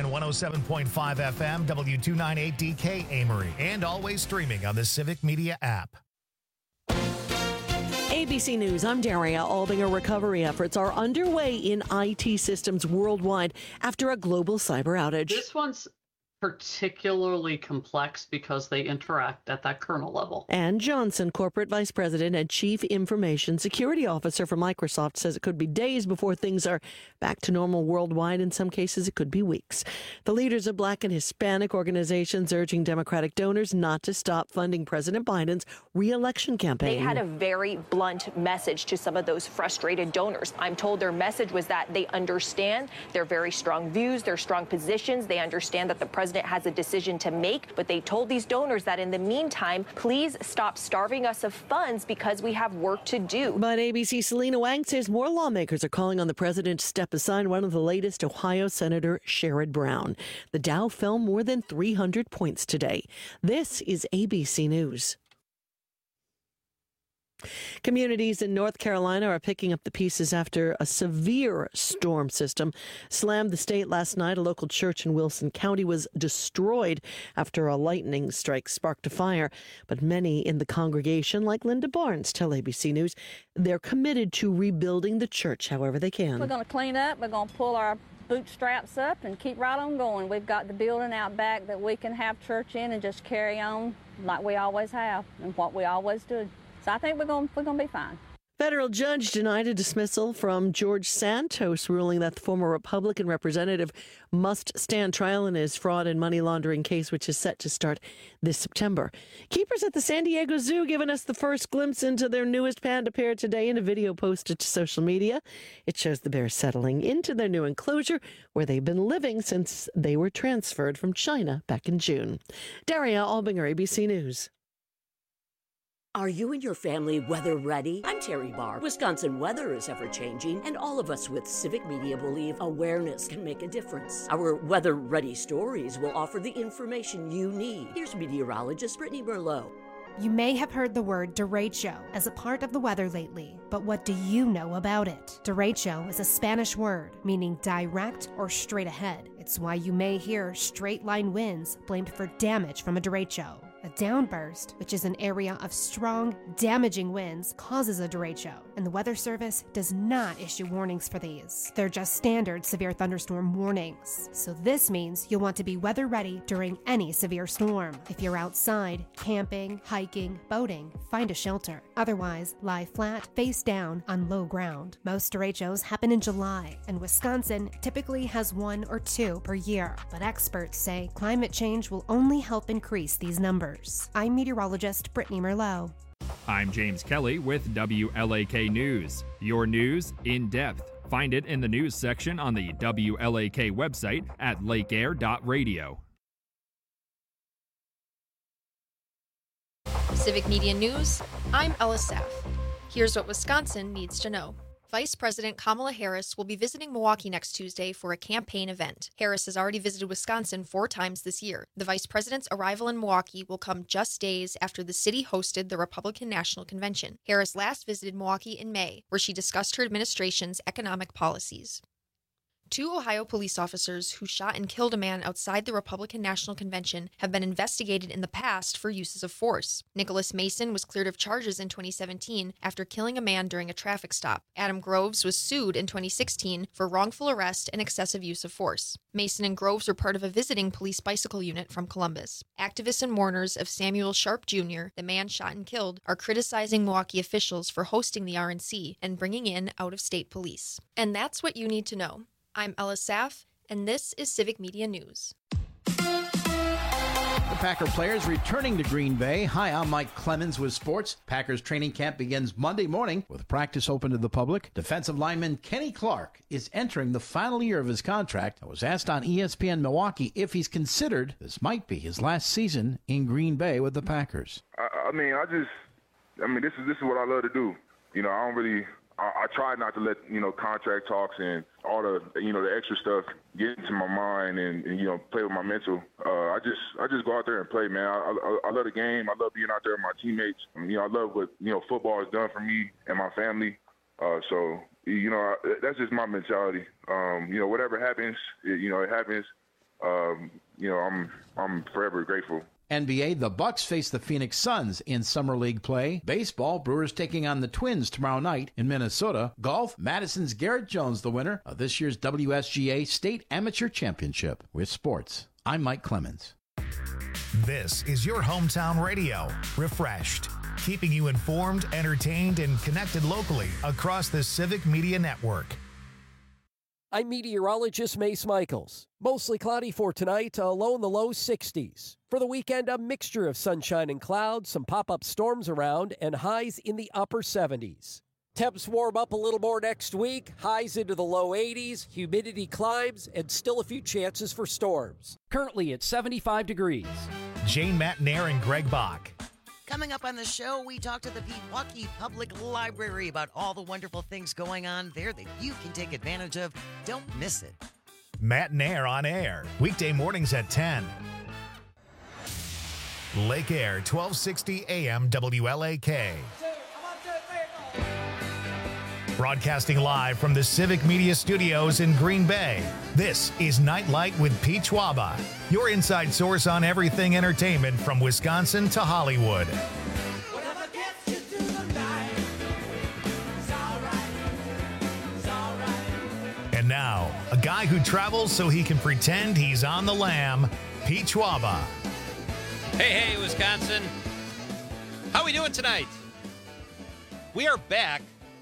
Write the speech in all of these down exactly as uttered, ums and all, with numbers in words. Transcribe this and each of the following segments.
on one oh seven point five F M, W two ninety-eight D K Amory, and always streaming on the Civic Media app. A B C News, I'm Daria Albinger. Recovery efforts are underway in I T systems worldwide after a global cyber outage. This one's particularly complex because they interact at that kernel level. Ann Johnson, Corporate Vice President and Chief Information Security Officer for Microsoft, says it could be days before things are back to normal worldwide. In some cases, it could be weeks. The leaders of Black and Hispanic organizations urging Democratic donors not to stop funding President Biden's re-election campaign. They had a very blunt message to some of those frustrated donors. I'm told their message was that they understand their very strong views, their strong positions. They understand that the president has a decision to make, but they told these donors that in the meantime, please stop starving us of funds because we have work to do. But A B C's Selena Wang says more lawmakers are calling on the president to step aside. One of the latest, Ohio Senator Sherrod Brown. The Dow fell more than three hundred points today. This is A B C News. Communities in North Carolina are picking up the pieces after a severe storm system slammed the state last night. A local church in Wilson County was destroyed after a lightning strike sparked a fire. But many in the congregation, like Linda Barnes, tell A B C News they're committed to rebuilding the church however they can. We're going to clean up. We're going to pull our bootstraps up and keep right on going. We've got the building out back that we can have church in and just carry on like we always have and what we always do. So I think we're going we're going to be fine. Federal judge denied a dismissal from George Santos, ruling that the former Republican representative must stand trial in his fraud and money laundering case, which is set to start this September. Keepers at the San Diego Zoo giving us the first glimpse into their newest panda pair today in a video posted to social media. It shows the bears settling into their new enclosure where they've been living since they were transferred from China back in June. Daria Albinger, A B C News. Are you and your family weather ready? I'm Terry Barr. Wisconsin weather is ever-changing, and all of us with Civic Media believe awareness can make a difference. Our weather-ready stories will offer the information you need. Here's meteorologist Brittany Merlot. You may have heard the word derecho as a part of the weather lately, but what do you know about it? Derecho is a Spanish word meaning direct or straight ahead. It's why you may hear straight-line winds blamed for damage from a derecho. A downburst, which is an area of strong, damaging winds, causes a derecho, and the Weather Service does not issue warnings for these. They're just standard severe thunderstorm warnings. So this means you'll want to be weather ready during any severe storm. If you're outside, camping, hiking, boating, find a shelter. Otherwise, lie flat, face down, on low ground. Most derechos happen in July, and Wisconsin typically has one or two per year. But experts say climate change will only help increase these numbers. I'm meteorologist Brittany Merlot. I'm James Kelly with W L A K News. Your news in depth. Find it in the news section on the W L A K website at lake air dot radio. Civic Media News, I'm Ella Saff. Here's what Wisconsin needs to know. Vice President Kamala Harris will be visiting Milwaukee next Tuesday for a campaign event. Harris has already visited Wisconsin four times this year. The vice president's arrival in Milwaukee will come just days after the city hosted the Republican National Convention. Harris last visited Milwaukee in May, where she discussed her administration's economic policies. Two Ohio police officers who shot and killed a man outside the Republican National Convention have been investigated in the past for uses of force. Nicholas Mason was cleared of charges in twenty seventeen after killing a man during a traffic stop. Adam Groves was sued in twenty sixteen for wrongful arrest and excessive use of force. Mason and Groves were part of a visiting police bicycle unit from Columbus. Activists and mourners of Samuel Sharp Junior, the man shot and killed, are criticizing Milwaukee officials for hosting the R N C and bringing in out-of-state police. And that's what you need to know. I'm Ella Saff, and this is Civic Media News. The Packer players returning to Green Bay. Hi, I'm Mike Clemens with sports. Packers training camp begins Monday morning with practice open to the public. Defensive lineman Kenny Clark is entering the final year of his contract. I was asked on E S P N Milwaukee if he's considered this might be his last season in Green Bay with the Packers. I, I mean, I just, I mean, this is this is what I love to do. You know, I don't really. I, I try not to let, you know, contract talks and all the, you know, the extra stuff get into my mind and, and you know, play with my mental. Uh, I just I just go out there and play, man. I, I, I love the game. I love being out there with my teammates. You know, I love what, you know, football has done for me and my family. Uh, so, you know, I, that's just my mentality. Um, you know, whatever happens, it, you know, it happens. um, you know, I'm I'm forever grateful. N B A, the Bucks face the Phoenix Suns in Summer League play. Baseball, Brewers taking on the Twins tomorrow night in Minnesota. Golf, Madison's Garrett Jones the winner of this year's W S G A State Amateur Championship. With sports, I'm Mike Clemens. This is your hometown radio, Refreshed, keeping you informed, entertained, and connected locally across the Civic Media Network. I'm meteorologist Mace Michaels. Mostly cloudy for tonight, a low in the low sixties. For the weekend, a mixture of sunshine and clouds, some pop-up storms around, and highs in the upper seventies. Temps warm up a little more next week, highs into the low eighties, humidity climbs, and still a few chances for storms. Currently at seventy-five degrees. Jane Matnair and Greg Bach. Coming up on the show, we talk to the Pewaukee Public Library about all the wonderful things going on there that you can take advantage of. Don't miss it. Matt Nair on air, weekday mornings at ten. Lake Air, twelve sixty A M W L A K. Broadcasting live from the Civic Media Studios in Green Bay, this is Nightlight with Pete Schwaba, your inside source on everything entertainment from Wisconsin to Hollywood. And now, a guy who travels so he can pretend he's on the lam, Pete Schwaba. Hey, hey, Wisconsin. How we doing tonight? We are back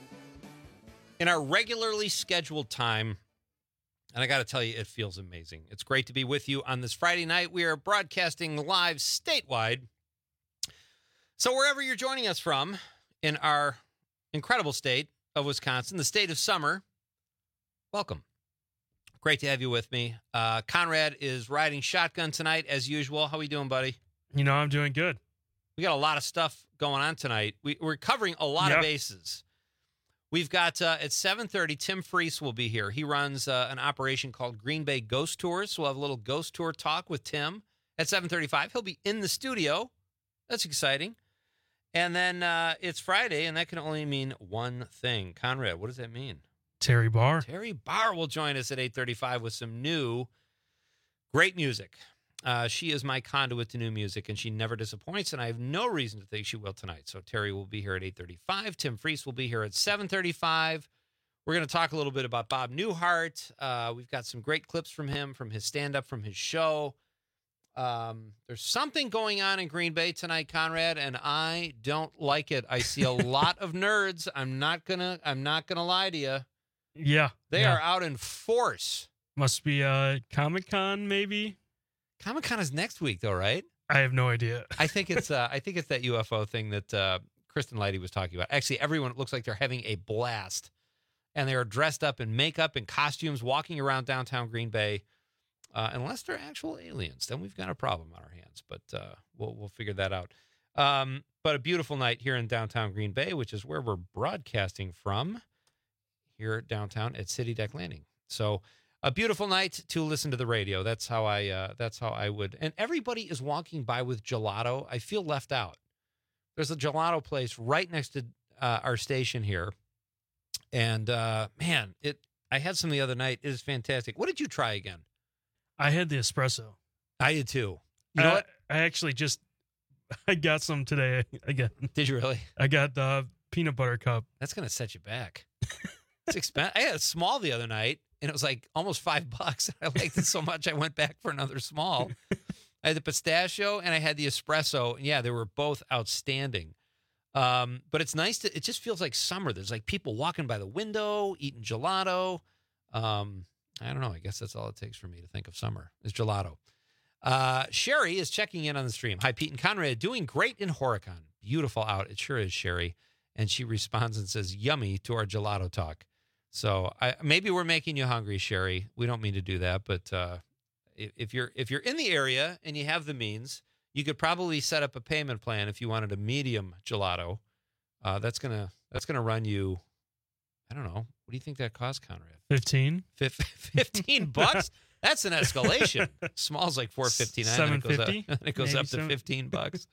in our regularly scheduled time, and I got to tell you, it feels amazing. It's great to be with you on this Friday night. We are broadcasting live statewide. So wherever you're joining us from in our incredible state of Wisconsin, the state of summer, welcome. Great to have you with me. Uh, Conrad is riding shotgun tonight, as usual. How we doing, buddy? You know, I'm doing good. We got a lot of stuff going on tonight. We, we're covering a lot yep. of bases. We've got, uh, at seven thirty, Tim Freese will be here. He runs uh, an operation called Green Bay Ghost Tours, so we'll have a little ghost tour talk with Tim at seven thirty-five. He'll be in the studio. That's exciting. And then uh, it's Friday, and that can only mean one thing. Conrad, what does that mean? Terry Barr. Terry Barr will join us at eight thirty-five with some new, great music. Uh, she is my conduit to new music, and she never disappoints, and I have no reason to think she will tonight. So Terry will be here at eight thirty-five. Tim Freese will be here at seven thirty-five. We're going to talk a little bit about Bob Newhart. Uh, we've got some great clips from him, from his stand-up, from his show. Um, there's something going on in Green Bay tonight, Conrad, and I don't like it. I see a lot of nerds. I'm not gonna. I'm not gonna lie to you. Yeah, they yeah. are out in force. Must be uh, Comic-Con, maybe. Comic-Con is next week, though, right? I have no idea. I think it's uh, I think it's that U F O thing that uh, Kristen Leidy was talking about. Actually, everyone looks like they're having a blast, and they are dressed up in makeup and costumes, walking around downtown Green Bay. Uh, unless they're actual aliens, then we've got a problem on our hands. But uh, we'll we'll figure that out. Um, but a beautiful night here in downtown Green Bay, which is where we're broadcasting from, here downtown at City Deck Landing. So. A beautiful night to listen to the radio. That's how I. Uh, that's how I would. And everybody is walking by with gelato. I feel left out. There's a gelato place right next to uh, our station here, and uh, man, it. I had some the other night. It is fantastic. What did you try again? I had the espresso. I did too. You know I, what? I actually just. I got some today again. Did you really? I got the peanut butter cup. That's gonna set you back. It's expensive. I had a small the other night. And it was like almost five bucks. I liked it so much, I went back for another small. I had the pistachio and I had the espresso. And yeah, they were both outstanding. Um, but it's nice to, it just feels like summer. There's like people walking by the window, eating gelato. Um, I don't know. I guess that's all it takes for me to think of summer is gelato. Uh, Sherry is checking in on the stream. Hi, Pete and Conrad. Doing great in Horicon. Beautiful out. It sure is, Sherry. And she responds and says, yummy to our gelato talk. So I, maybe we're making you hungry, Sherry. We don't mean to do that, but uh, if, if you're if you're in the area and you have the means, you could probably set up a payment plan if you wanted a medium gelato. Uh, that's gonna that's gonna run you. I don't know. What do you think that costs, Conrad? Fifteen. Fif- Fifteen bucks. That's an escalation. Small's like four fifty nine. Seven fifty. It goes up, it goes up to seven. fifteen bucks.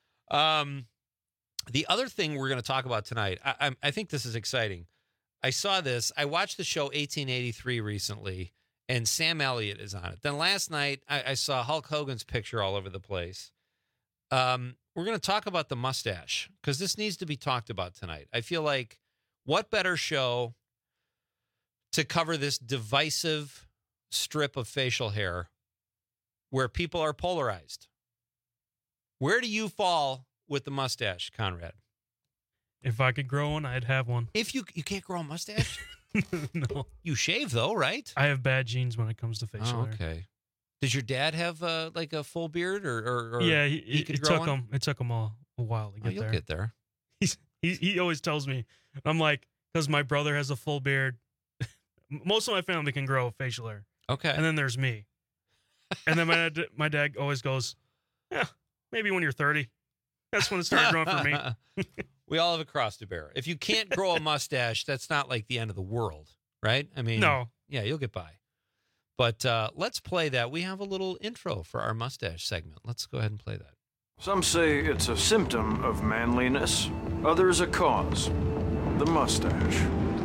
Um, the other thing we're going to talk about tonight, I, I, I think this is exciting. I saw this. I watched the show eighteen eighty-three recently, and Sam Elliott is on it. Then last night, I, I saw Hulk Hogan's picture all over the place. Um, we're going to talk about the mustache because this needs to be talked about tonight. I feel like what better show to cover this divisive strip of facial hair where people are polarized. Where do you fall with the mustache, Conrad? If I could grow one, I'd have one. If you you can't grow a mustache? No. You shave though, right? I have bad genes when it comes to facial Oh, hair. okay. Does your dad have uh, like a full beard, or, or, or Yeah, he, he could it grow took one? him. It took him a, a while to Oh, get you'll there. get there. He's he he always tells me, I'm like, because my brother has a full beard. Most of my family can grow facial hair. Okay. And then there's me. And then my dad, my dad always goes, yeah, maybe when you're thirty. That's when it started growing for me. We all have a cross to bear. If you can't grow a mustache, that's not like the end of the world, right? I mean, No. Yeah, you'll get by. But uh, let's play that. We have a little intro for our mustache segment. Let's go ahead and play that. Some say it's a symptom of manliness, others a cause. The mustache.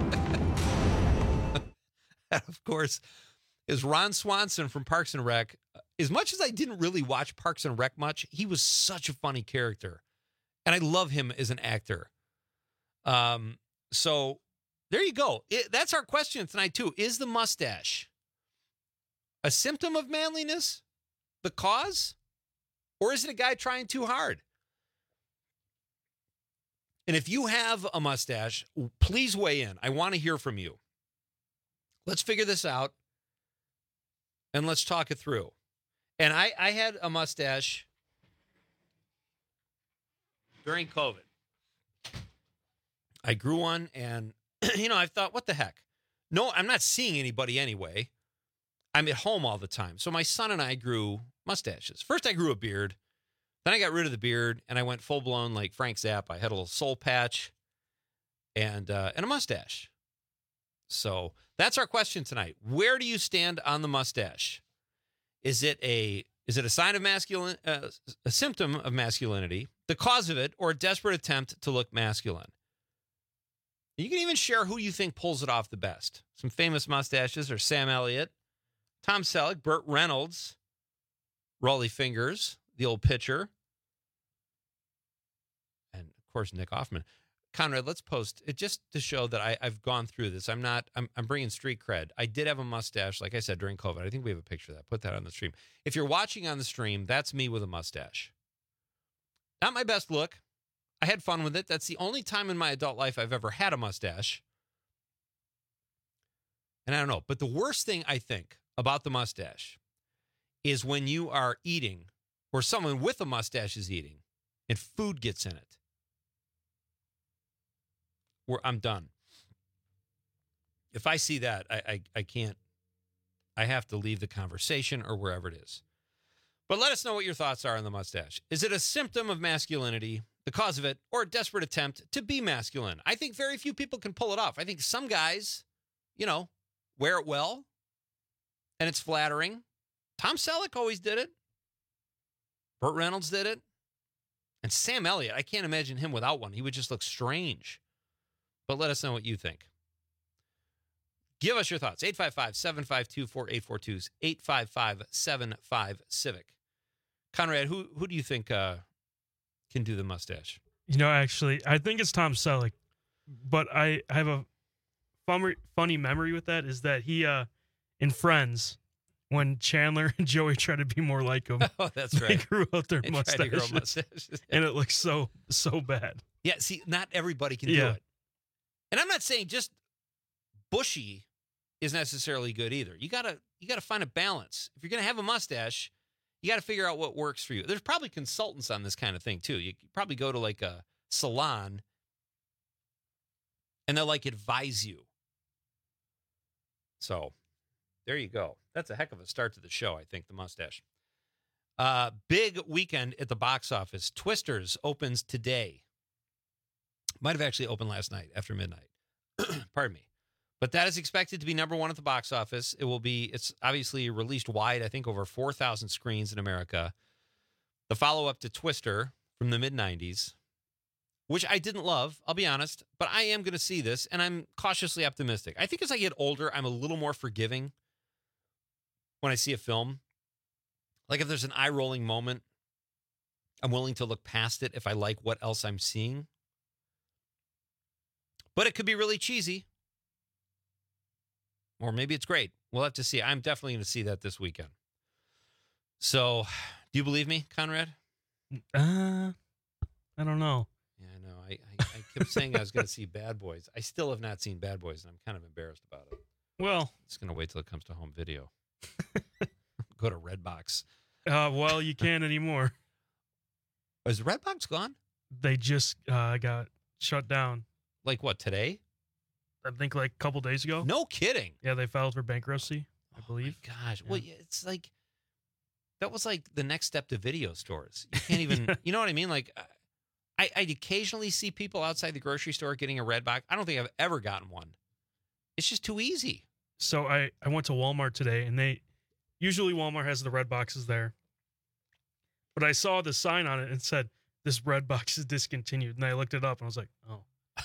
That, of course, is Ron Swanson from Parks and Rec. As much as I didn't really watch Parks and Rec much, he was such a funny character. And I love him as an actor. Um, so there you go. It, that's our question tonight, too. Is the mustache a symptom of manliness, the cause, or is it a guy trying too hard? And if you have a mustache, please weigh in. I want to hear from you. Let's figure this out, and let's talk it through. And I, I had a mustache during COVID. I grew one, and, you know, I thought, what the heck? No, I'm not seeing anybody anyway. I'm at home all the time. So my son and I grew mustaches. First, I grew a beard. Then I got rid of the beard, and I went full-blown like Frank Zappa. I had a little soul patch and uh, and a mustache. So that's our question tonight. Where do you stand on the mustache? Is it a is it a sign of masculine, uh, a symptom of masculinity, the cause of it, or a desperate attempt to look masculine? You can even share who you think pulls it off the best. Some famous mustaches are Sam Elliott, Tom Selleck, Burt Reynolds, Rollie Fingers, the old pitcher, and of course Nick Offerman. Conrad, let's post it just to show that I, I've gone through this. I'm not, I'm, I'm bringing street cred. I did have a mustache, like I said, during COVID. I think we have a picture of that. Put that on the stream. If you're watching on the stream, that's me with a mustache. Not my best look. I had fun with it. That's the only time in my adult life I've ever had a mustache. And I don't know. But the worst thing I think about the mustache is when you are eating or someone with a mustache is eating and food gets in it. Where I'm done. If I see that, I, I I can't. I have to leave the conversation or wherever it is. But let us know what your thoughts are on the mustache. Is it a symptom of masculinity, the cause of it, or a desperate attempt to be masculine? I think very few people can pull it off. I think some guys, you know, wear it well, and it's flattering. Tom Selleck always did it. Burt Reynolds did it. And Sam Elliott, I can't imagine him without one. He would just look strange. But let us know what you think. Give us your thoughts. eight five five, seven five two, four eight four two. eight five five, seven five, civic. Conrad, who who do you think uh, can do the mustache? You know, actually, I think it's Tom Selleck. But I have a fun, funny memory with that is that he, uh, in Friends, when Chandler and Joey try to be more like him, oh, that's they right. grew out their They tried to grow mustaches, mustaches. and it looks so so bad. Yeah, see, not everybody can Yeah. do it. And I'm not saying just bushy is necessarily good either. You gotta you gotta find a balance. If you're gonna have a mustache, you gotta figure out what works for you. There's probably consultants on this kind of thing too. You could probably go to like a salon and they'll like advise you. So there you go. That's a heck of a start to the show, I think, the mustache. Uh, big weekend at the box office. Twisters opens today. Might have actually opened last night after midnight. Pardon me. But that is expected to be number one at the box office. It will be, it's obviously released wide, I think over four thousand screens in America. The follow-up to Twister from the mid nineties, which I didn't love, I'll be honest, but I am going to see this, and I'm cautiously optimistic. I think as I get older, I'm a little more forgiving when I see a film. Like if there's an eye-rolling moment, I'm willing to look past it if I like what else I'm seeing. But it could be really cheesy. Or maybe it's great. We'll have to see. I'm definitely going to see that this weekend. So, do you believe me, Conrad? Uh, I don't know. Yeah, I know. I, I, I kept saying I was going to see Bad Boys. I still have not seen Bad Boys, and I'm kind of embarrassed about it. Well, it's going to wait till it comes to home video. Go to Redbox. Uh, well, you can't anymore. Is Redbox gone? They just uh, got shut down. Like what, today? I think like a couple days ago. No kidding. Yeah, they filed for bankruptcy, I believe. Oh my gosh. Yeah. Well, it's like, that was like the next step to video stores. You can't even, yeah. You know what I mean? Like, I, I occasionally see people outside the grocery store getting a Redbox. I don't think I've ever gotten one. It's just too easy. So I, I went to Walmart today, and they, usually Walmart has the red boxes there. But I saw the sign on it and said, this red box is discontinued. And I looked it up and I was like, oh.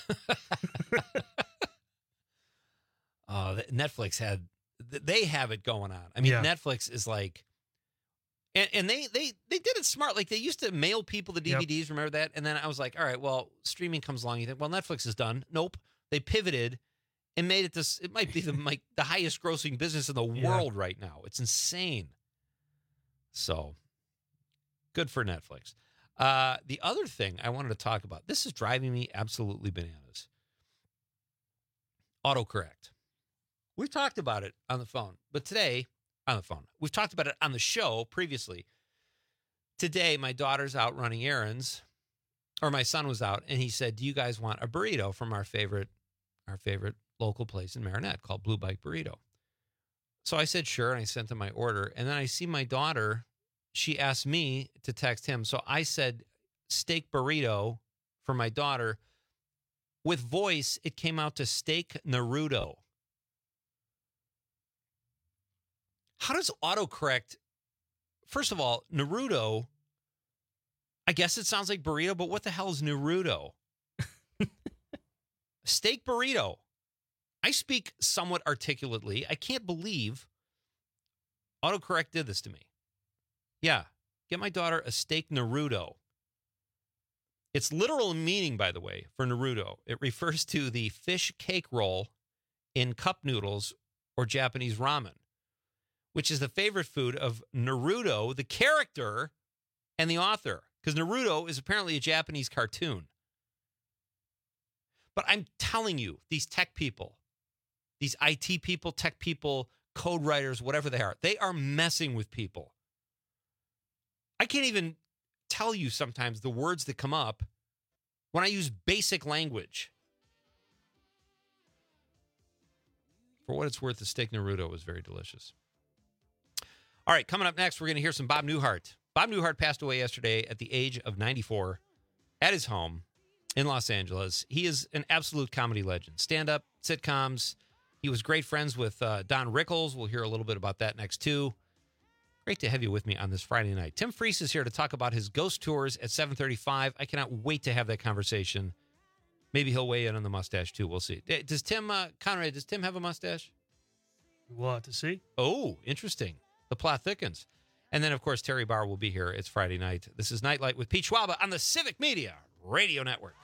uh, Netflix had, they have it going on. I mean, yeah. Netflix is like, and, and they, they, they did it smart. Like they used to mail people the D V Ds. Yep. Remember that? And then I was like, all right, well, streaming comes along. You think, well, Netflix is done. Nope. They pivoted and made it this, it might be the, like, the highest grossing business in the yeah. world right now. It's insane. So good for Netflix. Uh, the other thing I wanted to talk about, this is driving me absolutely bananas. Autocorrect. We've talked about it on the phone, but today, on the phone, we've talked about it on the show previously. Today, my daughter's out running errands, or my son was out, and he said, do you guys want a burrito from our favorite, our favorite local place in Marinette called Blue Bike Burrito? So I said, sure, and I sent him my order, and then I see my daughter, she asked me to text him. So I said steak burrito for my daughter. With voice, it came out to steak Naruto. How does autocorrect, first of all, Naruto, I guess it sounds like burrito, but what the hell is Naruto? Steak burrito. I speak somewhat articulately. I can't believe autocorrect did this to me. Yeah, get my daughter a steak Naruto. Its literal meaning, by the way, for Naruto, it refers to the fish cake roll in cup noodles or Japanese ramen, which is the favorite food of Naruto, the character, and the author, because Naruto is apparently a Japanese cartoon. But I'm telling you, these tech people, these I T people, tech people, code writers, whatever they are, they are messing with people. I can't even tell you sometimes the words that come up when I use basic language. For what it's worth, the steak Naruto was very delicious. All right, coming up next, we're going to hear some Bob Newhart. Bob Newhart passed away yesterday at the age of ninety-four at his home in Los Angeles. He is an absolute comedy legend. Stand-up, sitcoms. He was great friends with uh, Don Rickles. We'll hear a little bit about that next, too. Great to have you with me on this Friday night. Tim Freese is here to talk about his ghost tours at seven thirty-five. I cannot wait to have that conversation. Maybe he'll weigh in on the mustache, too. We'll see. Does Tim, uh, Conrad, does Tim have a mustache? We'll have to see. Oh, interesting. The plot thickens. And then, of course, Terry Barr will be here. It's Friday night. This is Nightlight with Pete Schwaba on the Civic Media Radio Network.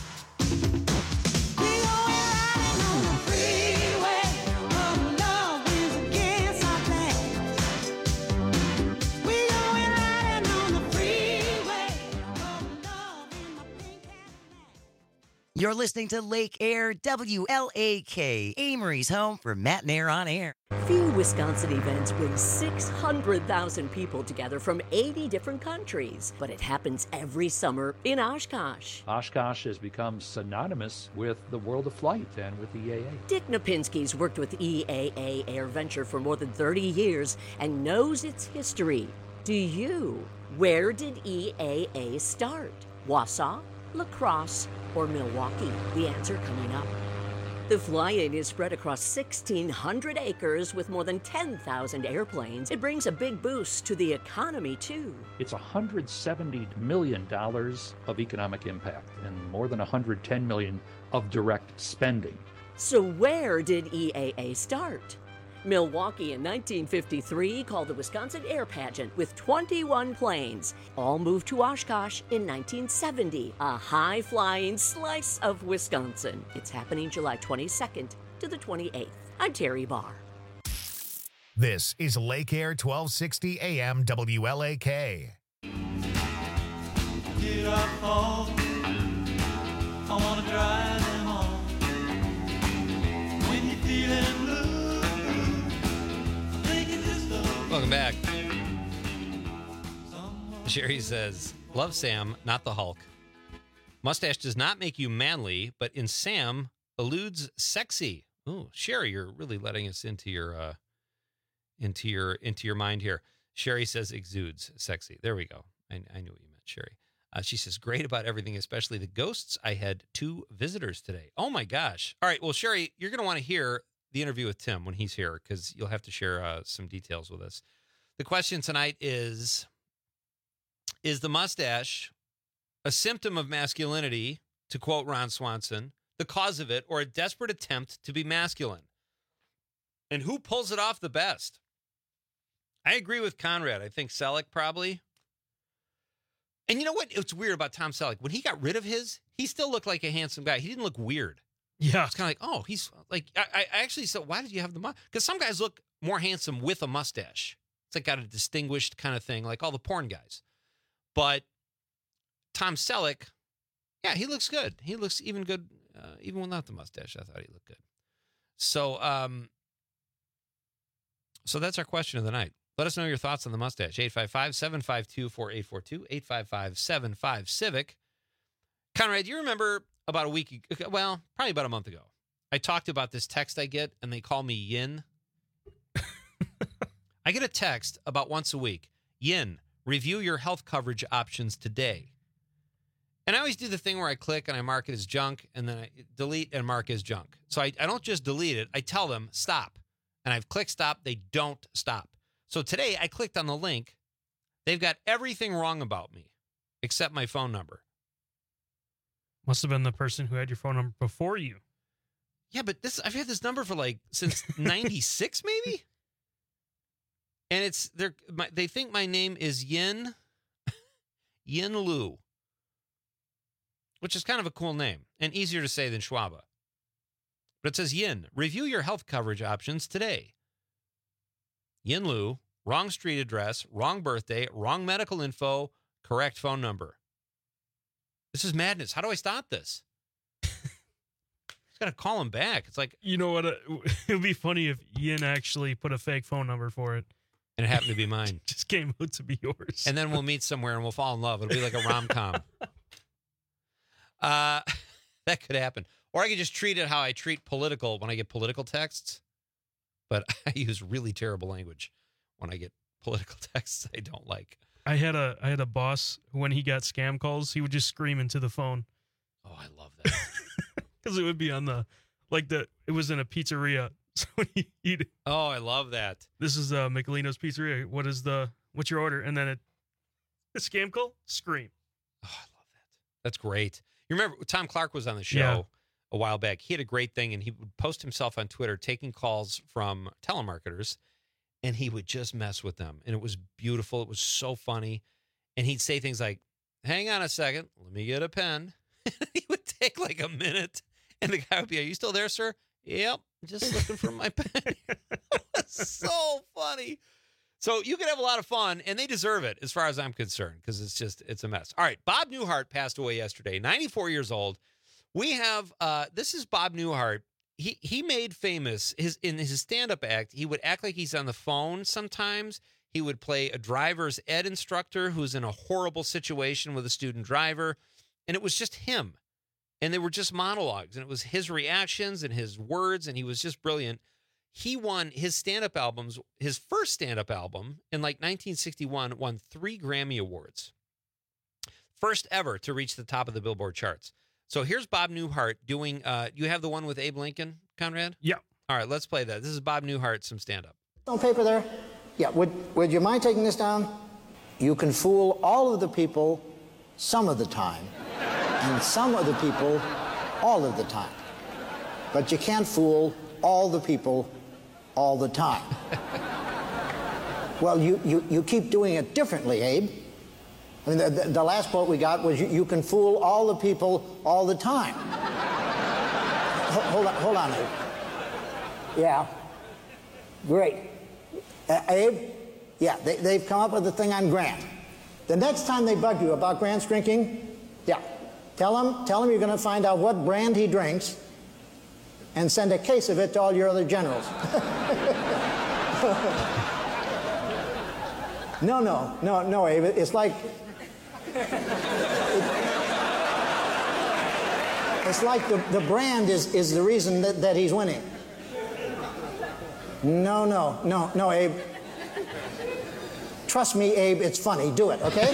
You're listening to Lake Air, W L A K, Amory's home for Matt and Air on Air. Few Wisconsin events bring six hundred thousand people together from eighty different countries, but it happens every summer in Oshkosh. Oshkosh has become synonymous with the world of flight and with E A A. Dick Napinski's worked with E A A Air Venture for more than thirty years and knows its history. Do you? Where did E A A start? Wausau, La Crosse, or Milwaukee? The answer coming up. The fly-in is spread across sixteen hundred acres with more than ten thousand airplanes. It brings a big boost to the economy, too. It's one hundred seventy million dollars of economic impact and more than one hundred ten million dollars of direct spending. So where did E A A start? Milwaukee in nineteen fifty-three called the Wisconsin Air Pageant with twenty-one planes. All moved to Oshkosh in nineteen seventy, a high-flying slice of Wisconsin. It's happening July twenty-second to the twenty-eighth. I'm Terry Barr. This is Lake Air twelve sixty A M W L A K. Get up home. I want to drive them home. When you're feeling blue, I think you just don't. Welcome back. Sherry says, love Sam, not the Hulk. Mustache does not make you manly, but in Sam, eludes sexy. Ooh, Sherry, you're really letting us into your uh, into your into your mind here. Sherry says exudes sexy. There we go. I, I knew what you meant, Sherry. Uh, she says, great about everything, especially the ghosts. I had two visitors today. Oh, my gosh. All right. Well, Sherry, you're going to want to hear the interview with Tim when he's here because you'll have to share uh, some details with us. The question tonight is, is the mustache a symptom of masculinity, to quote Ron Swanson, the cause of it, or a desperate attempt to be masculine? And who pulls it off the best? I agree with Conrad. I think Selleck probably. And you know what? It's weird about Tom Selleck. When he got rid of his, he still looked like a handsome guy. He didn't look weird. Yeah. It's kind of like, oh, he's like, I, I actually said, why did you have the mustache? Because some guys look more handsome with a mustache. It's like got a distinguished kind of thing, like all the porn guys. But Tom Selleck, yeah, he looks good. He looks even good, uh, even without the mustache. I thought he looked good. So, um, so that's our question of the night. Let us know your thoughts on the mustache. eight five five, seven five two, four eight four two, eight five five, seven five, Civic. Conrad, you remember about a week ago, well, probably about a month ago, I talked about this text I get, and they call me Yin. I get a text about once a week. Yin, review your health coverage options today. And I always do the thing where I click and I mark it as junk, and then I delete and mark as junk. So I, I don't just delete it. I tell them, stop. And I've clicked stop. They don't stop. So today I clicked on the link. They've got everything wrong about me except my phone number. Must have been the person who had your phone number before you. Yeah, but this I've had this number for like since ninety-six maybe. And it's they're my, they think my name is Yin Yin Lu, which is kind of a cool name and easier to say than Schwaba. But it says Yin, review your health coverage options today. Yin Lu, wrong street address, wrong birthday, wrong medical info, correct phone number. This is madness. How do I stop this? Just got to call him back. It's like, you know what? Uh, it would be funny if Yin actually put a fake phone number for it. And it happened to be mine. Just came out to be yours. And then we'll meet somewhere and we'll fall in love. It'll be like a rom-com. uh, that could happen. Or I could just treat it how I treat political when I get political texts. But I use really terrible language when I get political texts I don't like. I had a I had a boss who, when he got scam calls, he would just scream into the phone. Oh, I love that. Because it would be on the, like the, it was in a pizzeria. So when you eat it. Oh, I love that. This is uh, Michelino's Pizzeria. What is the, what's your order? And then it, a scam call, scream. Oh, I love that. That's great. You remember Tom Clark was on the show. Yeah. A while back. He had a great thing, and he would post himself on Twitter taking calls from telemarketers, and he would just mess with them. And it was beautiful. It was so funny. And he'd say things like, hang on a second, let me get a pen. He would take like a minute, and the guy would be, are you still there, sir? Yep, just looking for my pen. It was so funny. So you could have a lot of fun, and they deserve it as far as I'm concerned, because it's just, it's a mess. All right, Bob Newhart passed away yesterday, ninety-four years old. We have, uh, this is Bob Newhart. He he made famous his in his stand-up act. He would act like he's on the phone sometimes. He would play a driver's ed instructor who's in a horrible situation with a student driver. And it was just him. And they were just monologues. And it was his reactions and his words. And he was just brilliant. He won his stand-up albums, his first stand-up album in like nineteen sixty-one, won three Grammy Awards. First ever to reach the top of the Billboard charts. So here's Bob Newhart doing, uh, you have the one with Abe Lincoln, Conrad? Yeah. All right, let's play that. This is Bob Newhart, some stand-up. On paper there? Yeah, would, would you mind taking this down? You can fool all of the people some of the time, and some of the people all of the time. But you can't fool all the people all the time. Well, you, you, you keep doing it differently, Abe. I mean, the, the, the last quote we got was, you, you can fool all the people all the time. Ho- hold on, hold on, Abe. Yeah. Great. Uh, Abe? Yeah, they, they've come up with a thing on Grant. The next time they bug you about Grant's drinking, yeah, tell him, tell him you're going to find out what brand he drinks and send a case of it to all your other generals. No, no, no, no, Abe. It's like... It, it's like the, the brand is, is the reason that, that he's winning. No, no, no, no, Abe. Trust me, Abe, it's funny. Do it, okay?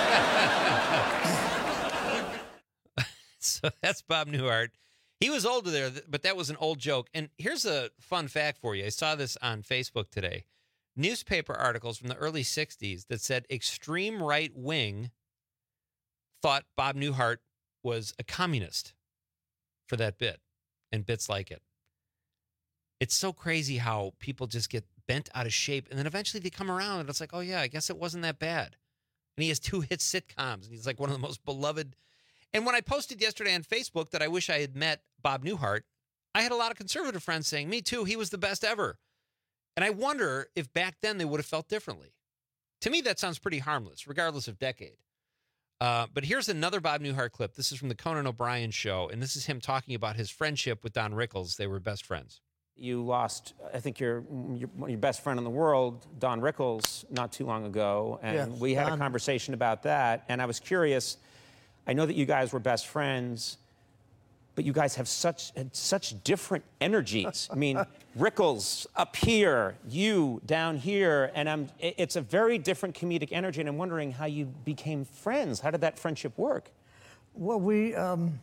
So that's Bob Newhart. He was older there, but that was an old joke. And here's a fun fact for you. I saw this on Facebook today. Newspaper articles from the early sixties that said extreme right wing thought Bob Newhart was a communist for that bit and bits like it. It's so crazy how people just get bent out of shape and then eventually they come around and it's like, oh yeah, I guess it wasn't that bad. And he has two hit sitcoms and he's like one of the most beloved. And when I posted yesterday on Facebook that I wish I had met Bob Newhart, I had a lot of conservative friends saying, me too, he was the best ever. And I wonder if back then they would have felt differently. To me, that sounds pretty harmless, regardless of decade. Uh, but here's another Bob Newhart clip. This is from the Conan O'Brien show, and this is him talking about his friendship with Don Rickles. They were best friends. You lost, I think, your your, your best friend in the world, Don Rickles, not too long ago, and Yes, we had Don. a conversation about that. And I was curious. I know that you guys were best friends, but you guys have such had such different energies. I mean, Rickles up here, you down here, and I'm. It's a very different comedic energy. And I'm wondering how you became friends. How did that friendship work? Well, we. Um,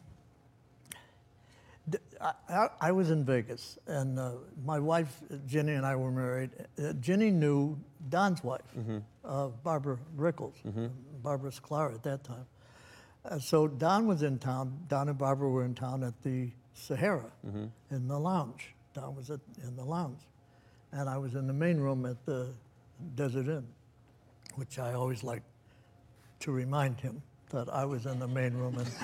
d- I, I, I was in Vegas, and uh, my wife Ginny and I were married. Uh, Ginny knew Don's wife, Mm-hmm. uh, Barbara Rickles, Mhm. Barbara Sklar at that time. Uh, so Don was in town. Don and Barbara were in town at the Sahara Mhm. in the lounge. Don was at, in the lounge, and I was in the main room at the Desert Inn, which I always like to remind him that I was in the main room and,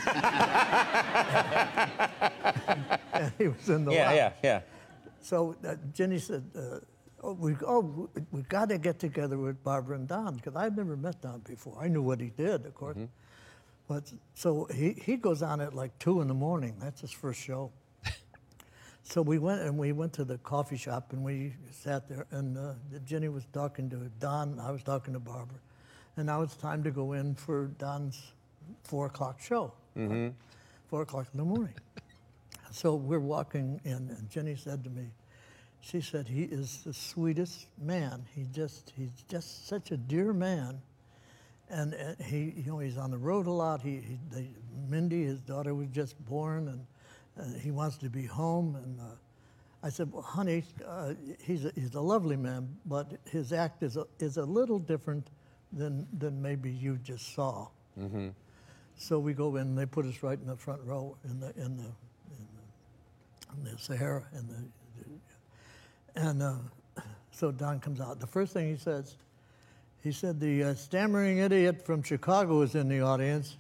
and he was in the Yeah, lounge. yeah, yeah. So uh, Jenny said, uh, "Oh, we oh we, we got to get together with Barbara and Don because I'd never met Don before. I knew what he did, of course, but so he he goes on at like two in the morning. That's his first show. So we went and we went to the coffee shop and we sat there and uh, Jenny was talking to Don. I was talking to Barbara, and now it's time to go in for Don's four o'clock show. Mm-hmm. Four o'clock in the morning. So we're walking in, and Jenny said to me, she said, he is the sweetest man. He just, he's just such a dear man. And uh, he, you know, he's on the road a lot. He, he they, Mindy, his daughter, was just born, and uh, he wants to be home. And uh, I said, well, honey, uh, he's, a, he's a lovely man, but his act is a, is a little different than, than maybe you just saw. Mm-hmm. So we go in, and they put us right in the front row in the, in the, in the Sahara, and the, and uh, so Don comes out. The first thing he says, he said, the uh, stammering idiot from Chicago is in the audience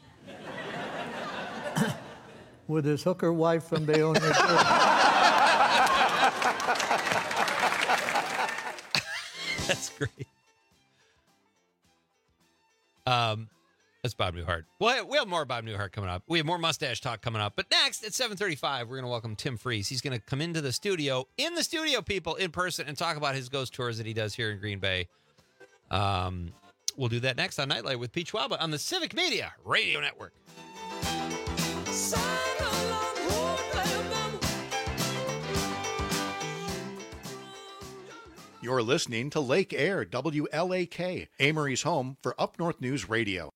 with his hooker wife from Bayonne, New Jersey. That's great. Um, that's Bob Newhart. We'll have, we have more Bob Newhart coming up. We have more mustache talk coming up. But next at seven thirty-five, we're going to welcome Tim Freeze. He's going to come into the studio, in the studio, people, in person, and talk about his ghost tours that he does here in Green Bay. Um, we'll do that next on Nightlight with Pete Schwaba on the Civic Media Radio Network. You're listening to Lake Air, W L A K, Amory's home for Up North News Radio.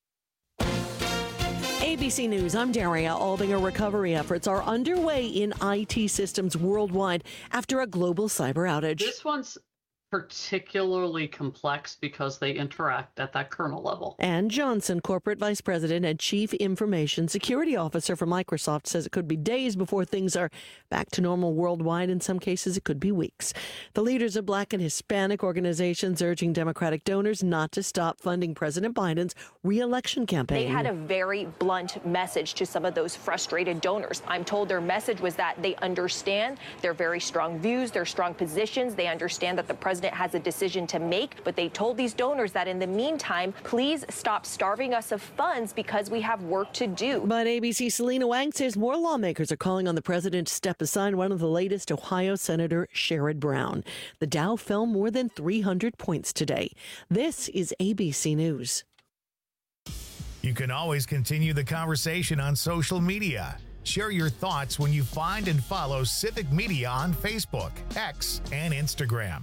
A B C News, I'm Daria Albinger. Recovery efforts are underway in I T systems worldwide after a global cyber outage. This one's particularly complex because they interact at that kernel level. Ann Johnson, Corporate Vice President and Chief Information Security Officer for Microsoft, says it could be days before things are back to normal worldwide. In some cases, it could be weeks. The leaders of Black and Hispanic organizations urging Democratic donors not to stop funding President Biden's re-election campaign. They had a very blunt message to some of those frustrated donors. I'm told their message was that they understand their very strong views, their strong positions. They understand that the president has a decision to make, but they told these donors that in the meantime, please stop starving us of funds because we have work to do. But A B C's Selena Wang says more lawmakers are calling on the president to step aside. One of the latest, Ohio Senator Sherrod Brown. The Dow fell more than three hundred points today. This is A B C News. You can always continue the conversation on social media. Share your thoughts when you find and follow Civic Media on Facebook, X, and Instagram.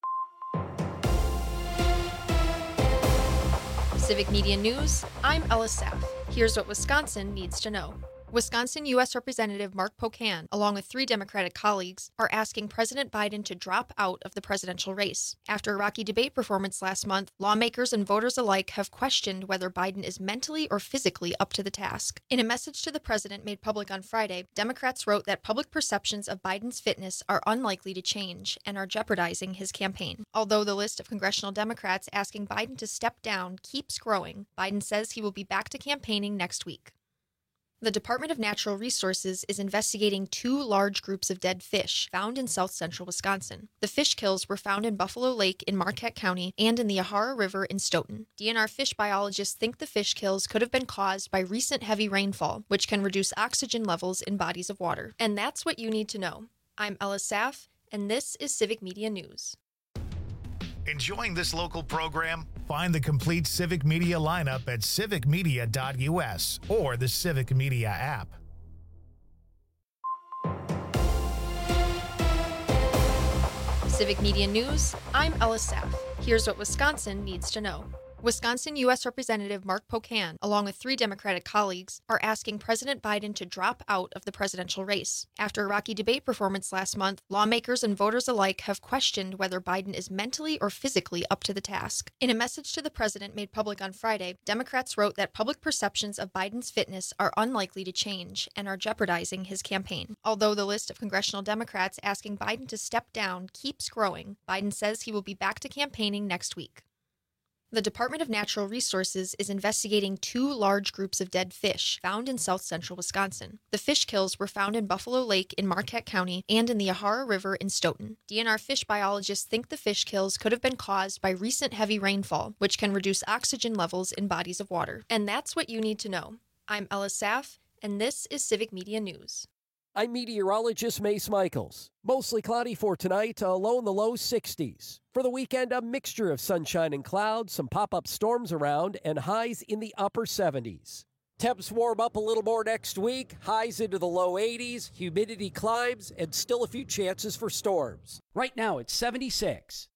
Civic Media News, I'm Ella Saff. Here's what Wisconsin needs to know. Wisconsin U S Representative Mark Pocan, along with three Democratic colleagues, are asking President Biden to drop out of the presidential race. After a rocky debate performance last month, lawmakers and voters alike have questioned whether Biden is mentally or physically up to the task. In a message to the president made public on Friday, Democrats wrote that public perceptions of Biden's fitness are unlikely to change and are jeopardizing his campaign. Although the list of congressional Democrats asking Biden to step down keeps growing, Biden says he will be back to campaigning next week. The Department of Natural Resources is investigating two large groups of dead fish found in south central Wisconsin. The fish kills were found in Buffalo Lake in Marquette County and in the Yahara River in Stoughton. D N R fish biologists think the fish kills could have been caused by recent heavy rainfall, which can reduce oxygen levels in bodies of water. And that's what you need to know. I'm Ella Saff, and this is Civic Media News. Enjoying this local program? Find the complete Civic Media lineup at civic media dot U S or the Civic Media app. Civic Media News, I'm Ella Saff. Here's what Wisconsin needs to know. Wisconsin U S Representative Mark Pocan, along with three Democratic colleagues, are asking President Biden to drop out of the presidential race. After a rocky debate performance last month, lawmakers and voters alike have questioned whether Biden is mentally or physically up to the task. In a message to the president made public on Friday, Democrats wrote that public perceptions of Biden's fitness are unlikely to change and are jeopardizing his campaign. Although the list of congressional Democrats asking Biden to step down keeps growing, Biden says he will be back to campaigning next week. The Department of Natural Resources is investigating two large groups of dead fish found in south central Wisconsin. The fish kills were found in Buffalo Lake in Marquette County and in the Yahara River in Stoughton. D N R fish biologists think the fish kills could have been caused by recent heavy rainfall, which can reduce oxygen levels in bodies of water. And that's what you need to know. I'm Ella Saff, and this is Civic Media News. I'm meteorologist Mace Michaels. Mostly cloudy for tonight, a low in the low sixties. For the weekend, a mixture of sunshine and clouds, some pop-up storms around, and highs in the upper seventies. Temps warm up a little more next week, highs into the low eighties, humidity climbs, and still a few chances for storms. Right now, it's seventy-six.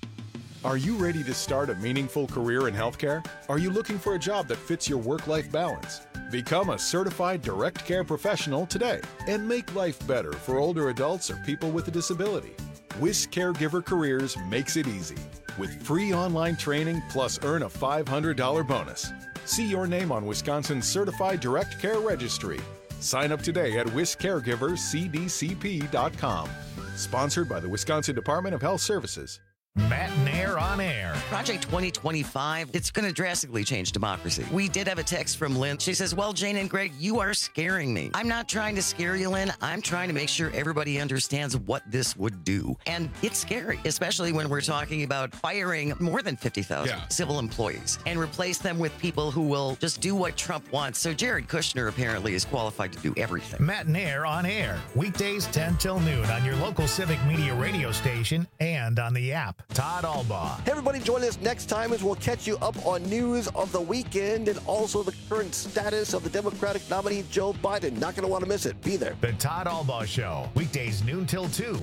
Are you ready to start a meaningful career in healthcare? Are you looking for a job that fits your work-life balance? Become a certified direct care professional today and make life better for older adults or people with a disability. WIS Caregiver Careers makes it easy with free online training plus earn a five hundred dollars bonus. See your name on Wisconsin's Certified Direct Care Registry. Sign up today at wis caregivers c d c p dot com. Sponsored by the Wisconsin Department of Health Services. Matt and Air on Air. Project twenty twenty-five, it's going to drastically change democracy. We did have a text from Lynn. She says, well, Jane and Greg, you are scaring me. I'm not trying to scare you, Lynn. I'm trying to make sure everybody understands what this would do. And it's scary, especially when we're talking about firing more than fifty thousand yeah. civil employees and replace them with people who will just do what Trump wants. So Jared Kushner apparently is qualified to do everything. Matt and Air on Air. Weekdays ten till noon on your local Civic Media radio station and on the app. Todd Albaugh. Hey, everybody, join us next time as we'll catch you up on news of the weekend and also the current status of the Democratic nominee, Joe Biden. Not going to want to miss it. Be there. The Todd Albaugh Show. Weekdays noon till two.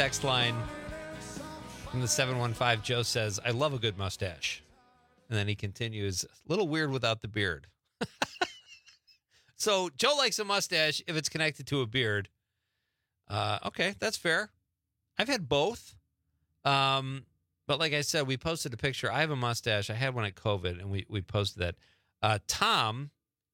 text line from the seven one five, Joe says, I love a good mustache. And then he continues, a little weird without the beard. So Joe likes a mustache if it's connected to a beard. Uh, okay, that's fair. I've had both. Um, but like I said, we posted a picture. I have a mustache. I had one at COVID, and we, we posted that. Uh, Tom,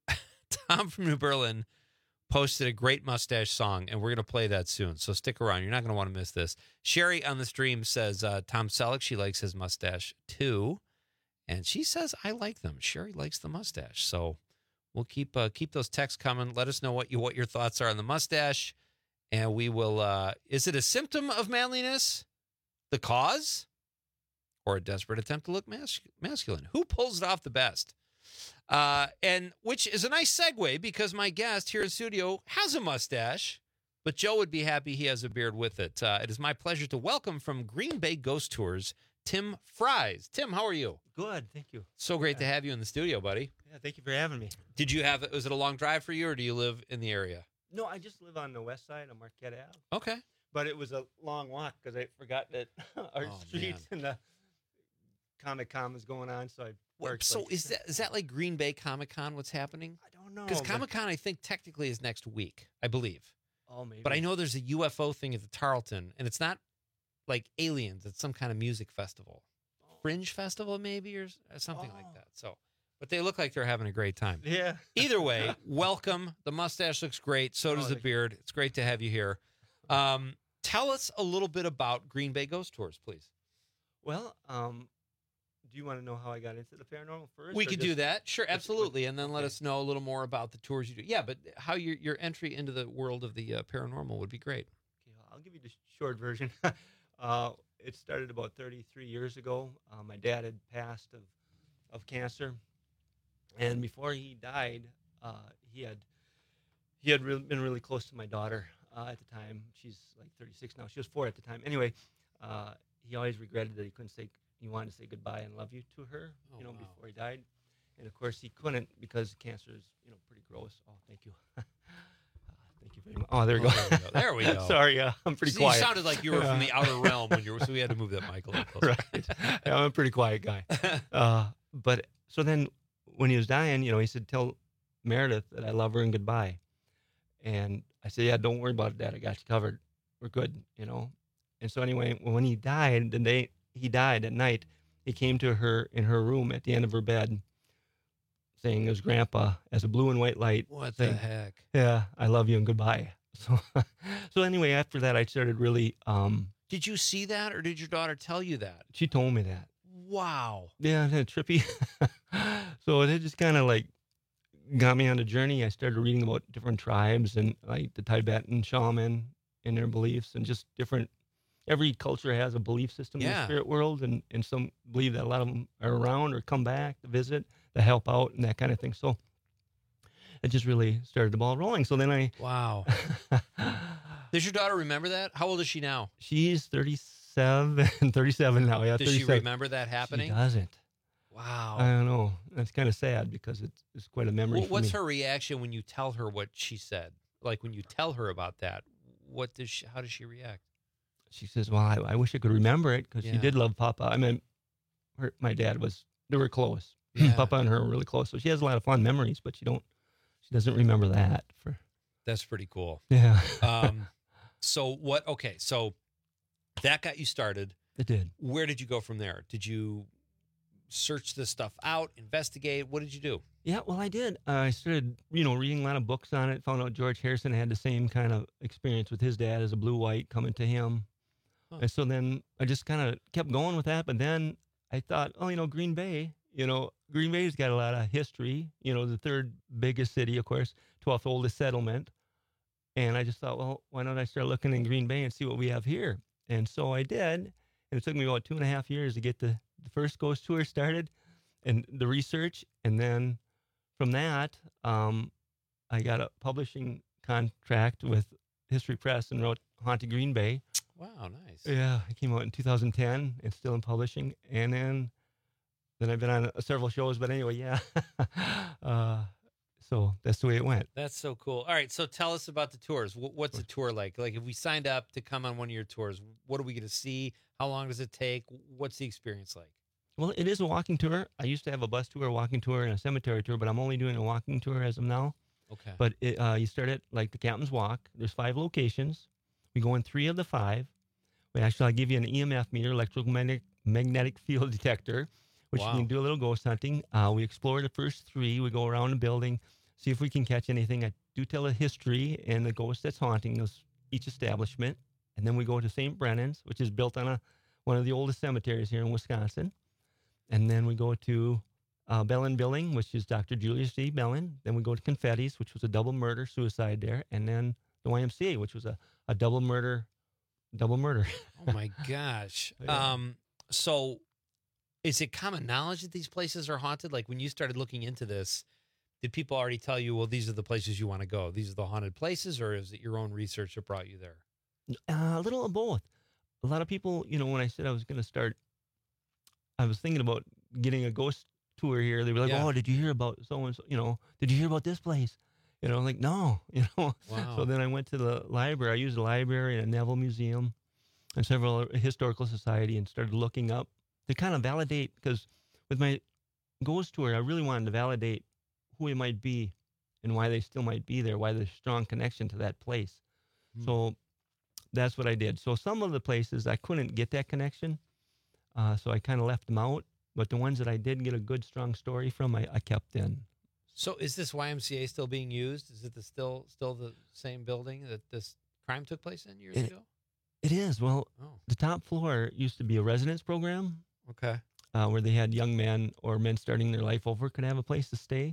Tom from New Berlin posted a great mustache song, and we're going to play that soon. So stick around. You're not going to want to miss this. Sherry on the stream says uh, Tom Selleck, she likes his mustache too. And she says, I like them. Sherry likes the mustache. So we'll keep uh, keep those texts coming. Let us know what you what your thoughts are on the mustache. And we will, uh, is it a symptom of manliness? The cause? Or a desperate attempt to look mas- masculine? Who pulls it off the best? Uh, and which is a nice segue because my guest here in studio has a mustache, but Joe would be happy he has a beard with it. Uh, it is my pleasure to welcome from Green Bay Ghost Tours, Tim Fries. Tim, how are you? Good, thank you. So great to have you in the studio, buddy. Yeah, thank you for having me. Did you have, was it a long drive for you or do you live in the area? No, I just live on the west side of Marquette Ave. Okay. But it was a long walk because I forgot that our Oh, streets and the Comic Con was going on, so I Well, parked, so like- is that is that like Green Bay Comic Con? What's happening? I don't know. Because but- Comic Con, I think technically is next week, I believe. Oh, maybe. But I know there's a U F O thing at the Tarleton, and it's not like aliens. It's some kind of music festival, Fringe Festival, maybe, or s- something like that. So, but they look like they're having a great time. Yeah. Either way, welcome. The mustache looks great. So does Oh, the thank beard. It's great to have you here. Um, tell us a little bit about Green Bay Ghost Tours, please. Well, um, do you want to know how I got into the paranormal first? We or could just- do that. Sure, just- absolutely. And then let okay. us know a little more about the tours you do. Yeah, but how your your entry into the world of the uh, paranormal would be great. Okay, I'll give you the short version. uh, it started about thirty-three years ago. Uh, my dad had passed of, of cancer, and before he died, uh, he had he had re- been really close to my daughter uh, at the time. She's like thirty-six now. She was four at the time. Anyway, uh, he always regretted that he couldn't say he wanted to say goodbye and love you to her, Oh, you know, wow. before he died. And of course, he couldn't because cancer is, you know, pretty gross. Oh, thank you. uh, thank you very much. Oh, there we Oh, go. there we go. There we go. Sorry, uh, I'm pretty See, quiet. You sounded like you were from the outer realm when you were, so we had to move that mic a little closer. Right. Yeah, I'm a pretty quiet guy. Uh, but so then when he was dying, you know, he said, tell Meredith that I love her and goodbye. And I said, yeah, don't worry about it, Dad. I got you covered. We're good, you know. And so anyway, when he died, the day he died at night, he came to her in her room at the end of her bed saying his grandpa as a blue and white light. What the saying, heck? Yeah, I love you and goodbye. So, so anyway, after that, I started really, um, Did you see that, or did your daughter tell you that? she told me that. Wow. Yeah, and trippy. So it just kind of like got me on a journey. I started reading about different tribes and like the Tibetan shaman and their beliefs and just different. Every culture has a belief system in Yeah. the spirit world, and, and some believe that a lot of them are around or come back to visit, to help out, and that kind of thing. So it just really started the ball rolling. So then I. Wow. Does your daughter remember that? How old is she now? She's thirty-seven, thirty-seven now. Yeah, Does she thirty-seven. remember that happening? She doesn't. Wow. I don't know. That's kind of sad because it's, it's quite a memory Wh- for What's me. her reaction when you tell her what she said? Like when you tell her about that, what does she, how does she react? She says, well, I, I wish I could remember it because Yeah. she did love Papa. I mean, her, my dad was, they were close. Yeah. Papa and her were really close. So she has a lot of fond memories, but she don't, she doesn't remember that. For That's pretty cool. Yeah. um, so what, okay, so that got you started. It did. Where did you go from there? Did you search this stuff out, investigate? What did you do? Yeah, well, I did. Uh, I started, you know, reading a lot of books on it. Found out George Harrison had the same kind of experience with his dad as a blue-white coming to him. Huh. And so then I just kind of kept going with that. But then I thought, oh, you know, Green Bay, you know, Green Bay's got a lot of history. You know, the third biggest city, of course, twelfth oldest settlement. And I just thought, well, why don't I start looking in Green Bay and see what we have here? And so I did. And it took me about two and a half years to get the, the first ghost tour started and the research. And then from that, um, I got a publishing contract with History Press and wrote Haunted Green Bay. Wow, nice. Yeah, it came out in two thousand ten. It's still in publishing. And then then I've been on uh, several shows. But anyway, yeah. uh, So that's the way it went. That's so cool. All right, so tell us about the tours. Wh- What's a tour like? Like if we signed up to come on one of your tours, what are we going to see? How long does it take? What's the experience like? Well, it is a walking tour. I used to have a bus tour, a walking tour, and a cemetery tour, but I'm only doing a walking tour as of now. Okay. But it, uh, you start at like the Captain's Walk. There's five locations. We go in three of the five. We actually, I'll give you an E M F meter, electromagnetic magnetic field detector, which Wow. you can do a little ghost hunting. Uh, we explore the first three. We go around the building, see if we can catch anything. I do tell a history and the ghost that's haunting those, each establishment. And then we go to Saint Brennan's, which is built on a one of the oldest cemeteries here in Wisconsin. And then we go to uh, Bellin Building, which is Doctor Julius D. Bellin. Then we go to Confetti's, which was a double murder suicide there. And then the Y M C A, which was a, a double murder, double murder. Oh my gosh. Yeah. Um, so is it common knowledge that these places are haunted? Like when you started looking into this, did people already tell you, well, these are the places you want to go? These are the haunted places, or is it your own research that brought you there? Uh, a little of both. A lot of people, you know, when I said I was going to start, I was thinking about getting a ghost tour here. They were like, Yeah. oh, did you hear about so-and-so, you know, did you hear about this place? You know, I'm like, no, you know. Wow. So then I went to the library. I used the library and a Neville Museum and several historical society and started looking up to kind of validate, because with my ghost tour, I really wanted to validate who it might be and why they still might be there, why there's a strong connection to that place. Hmm. So that's what I did. So some of the places I couldn't get that connection, uh, so I kind of left them out. But the ones that I did get a good, strong story from, I, I kept in. So is this Y M C A still being used? Is it the still still the same building that this crime took place in years It- ago? It is. Well, Oh. the top floor used to be a residence program. Okay. Uh, where they had young men or men starting their life over could have a place to stay.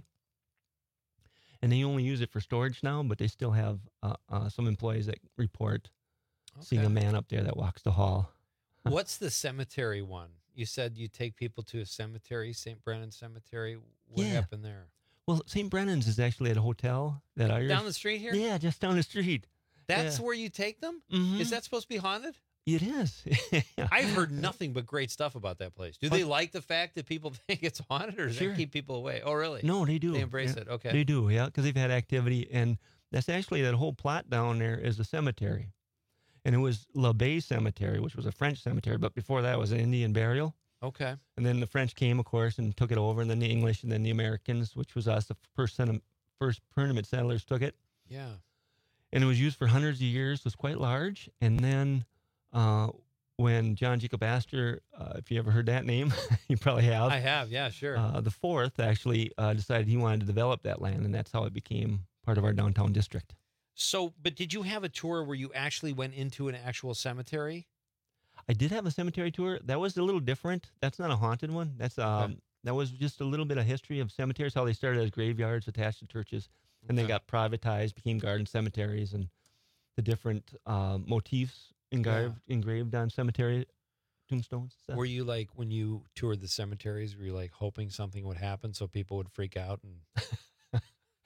And they only use it for storage now, but they still have uh, uh, some employees that report seeing a Okay. man up there that walks the hall. What's the cemetery one? You said you take people to a cemetery, Saint Brennan Cemetery. What Yeah. happened there? Well, Saint Brennan's is actually at a hotel that Irish. Down the street here? Yeah, just down the street. That's Yeah. where you take them? Mhm. Is that supposed to be haunted? It is. I've heard nothing but great stuff about that place. Do they like the fact that people think it's haunted, or does Sure. that keep people away? Oh, really? No, they do. They embrace Yeah, it. Okay. They do, yeah, because they've had activity. And that's actually that whole plot down there is a cemetery. And it was La Baye Cemetery, which was a French cemetery. But before that was an Indian burial. Okay. And then the French came, of course, and took it over. And then the English and then the Americans, which was us, the first, settlement, first permanent settlers took it. Yeah. And it was used for hundreds of years, was quite large. And then uh, when John Jacob Astor, uh, if you ever heard that name, you probably have. I have, yeah, sure. Uh, the fourth actually uh, decided he wanted to develop that land, and that's how it became part of our downtown district. So, but did you have a tour where you actually went into an actual cemetery? I did have a cemetery tour. That was a little different. That's not a haunted one. That's um, Okay. that was just a little bit of history of cemeteries, how they started as graveyards attached to churches, and they Okay. got privatized, became garden cemeteries, and the different uh, motifs engraved engraved on cemetery tombstones. and stuff. Were you like, when you toured the cemeteries, were you like hoping something would happen so people would freak out? And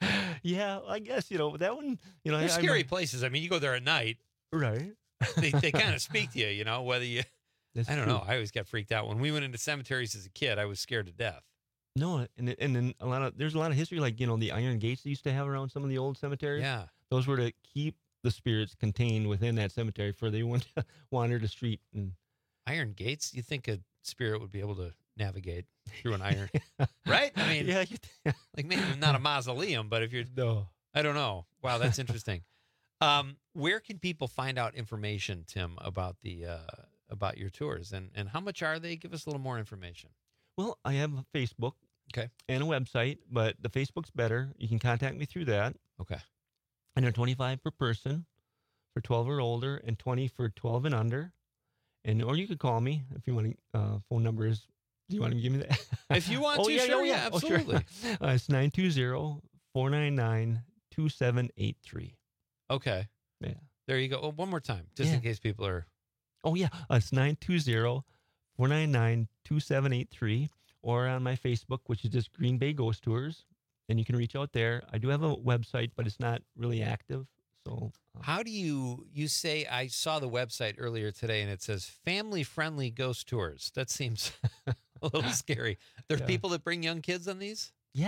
Yeah, I guess you know that one. You know, they're I- I- scary places. I mean, you go there at night, right? they they kind of speak to you, you know, whether you. That's I don't true. know. I always got freaked out when we went into cemeteries as a kid. I was scared to death. No, and it- and then a lot of there's a lot of history, like you know the iron gates they used to have around some of the old cemeteries. Yeah. Those were to keep the spirits contained within that cemetery, for they wouldn't wander the street. And Iron gates. You think a spirit would be able to navigate through an iron, right? I mean, yeah, you like maybe not a mausoleum, but if you're, no, I don't know. Wow, that's interesting. um, where can people find out information, Tim, about the uh, about your tours, and and how much are they? Give us a little more information. well, I have a Facebook, Okay. and a website, but the Facebook's better. You can contact me through that. Okay. And they're twenty-five per person for twelve or older, and twenty for twelve and under. And or you could call me if you want to. Uh, phone number is. Do you want to give me that? If you want oh, to, yeah, sure, yeah, yeah, oh, sure. absolutely. uh, it's nine two zero, four nine nine, two seven eight three. Okay. Yeah. There you go. Oh, one more time, just Yeah. in case people are. Oh, yeah. Uh, it's nine two zero, four nine nine, two seven eight three, or on my Facebook, which is just Green Bay Ghost Tours. And you can reach out there. I do have a website, but it's not really active. So, uh, How do you you say? I saw the website earlier today, and it says family-friendly ghost tours. That seems a little scary. There are Yeah. people that bring young kids on these. yes.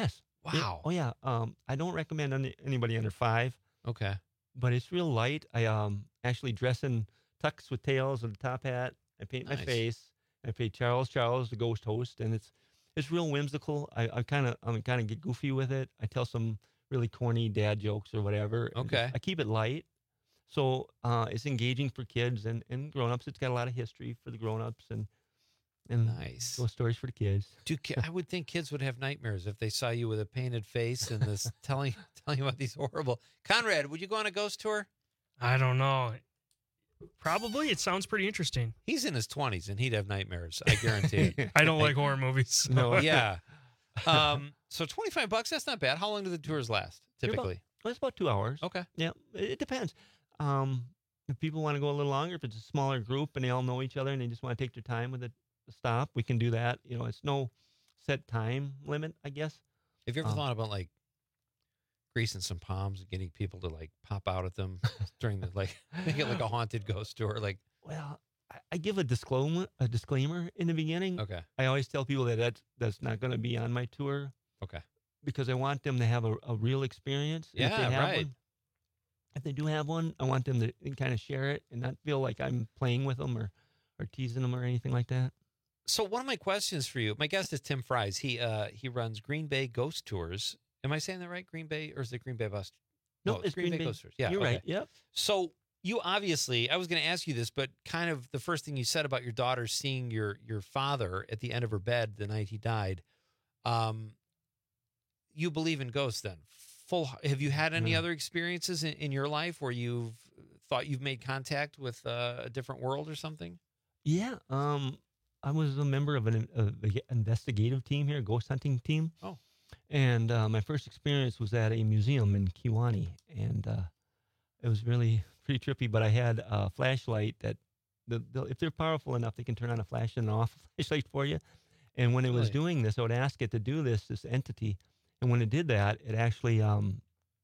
Wow. Yeah. Oh yeah. Um, I don't recommend any, anybody under five. Okay. But it's real light. I um actually dress in tux with tails and a top hat. I paint Nice. my face. I play Charles Charles, the ghost host, and it's it's real whimsical. I, I kind of I'm kind of get goofy with it. I tell some really corny dad jokes or whatever. and just- Okay. I keep it light, so uh, it's engaging for kids and, and grown ups. It's got a lot of history for the grown ups and and Nice. ghost stories for the kids. Do ki- I would think kids would have nightmares if they saw you with a painted face and this telling telling you about these horrible. Conrad, would you go on a ghost tour? I don't know. Probably. It sounds pretty interesting. He's in his twenties and he'd have nightmares. I guarantee. it. I don't like horror movies. so- No. Yeah. Um. So twenty-five bucks. That's not bad. How long do the tours last? They're about- Typically. Well, it's about two hours. Okay. Yeah, it it depends. Um, if people want to go a little longer, if it's a smaller group and they all know each other and they just want to take their time with a stop, we can do that. You know, it's no set time limit, I guess. Have you ever Um, thought about like greasing some palms and getting people to like pop out at them during the like make it like a haunted ghost tour? Like, Well, I, I give a disclaimer, a disclaimer in the beginning. okay, I always tell people that that's, that's not going to be on my tour okay, because I want them to have a, a real experience. And if they Yeah, have right. One, if they do have one, I want them to kind of share it and not feel like I'm playing with them or, or teasing them or anything like that. So one of my questions for you, my guest is Tim Fries. He uh he runs Green Bay Ghost Tours. Am I saying that right? Green Bay, or is it Green Bay Bus? No, it's Green Bay. Ghost Tours. Yeah, You're okay. right. Yep. So you obviously, I was going to ask you this, but kind of the first thing you said about your daughter seeing your your father at the end of her bed the night he died. Um, you believe in ghosts then? Full. Have you had any No. other experiences in, in your life where you've thought you've made contact with uh, a different world or something? Yeah. Um, I was a member of an of the investigative team here, ghost hunting team. Oh. And uh, my first experience was at a museum in Kiwani, and uh, it was really pretty trippy. But I had a flashlight that, the, the if they're powerful enough, they can turn on a flash and off flashlight for you. And when it was Really? doing this, I would ask it to do this, this entity. And when it did that, it actually um,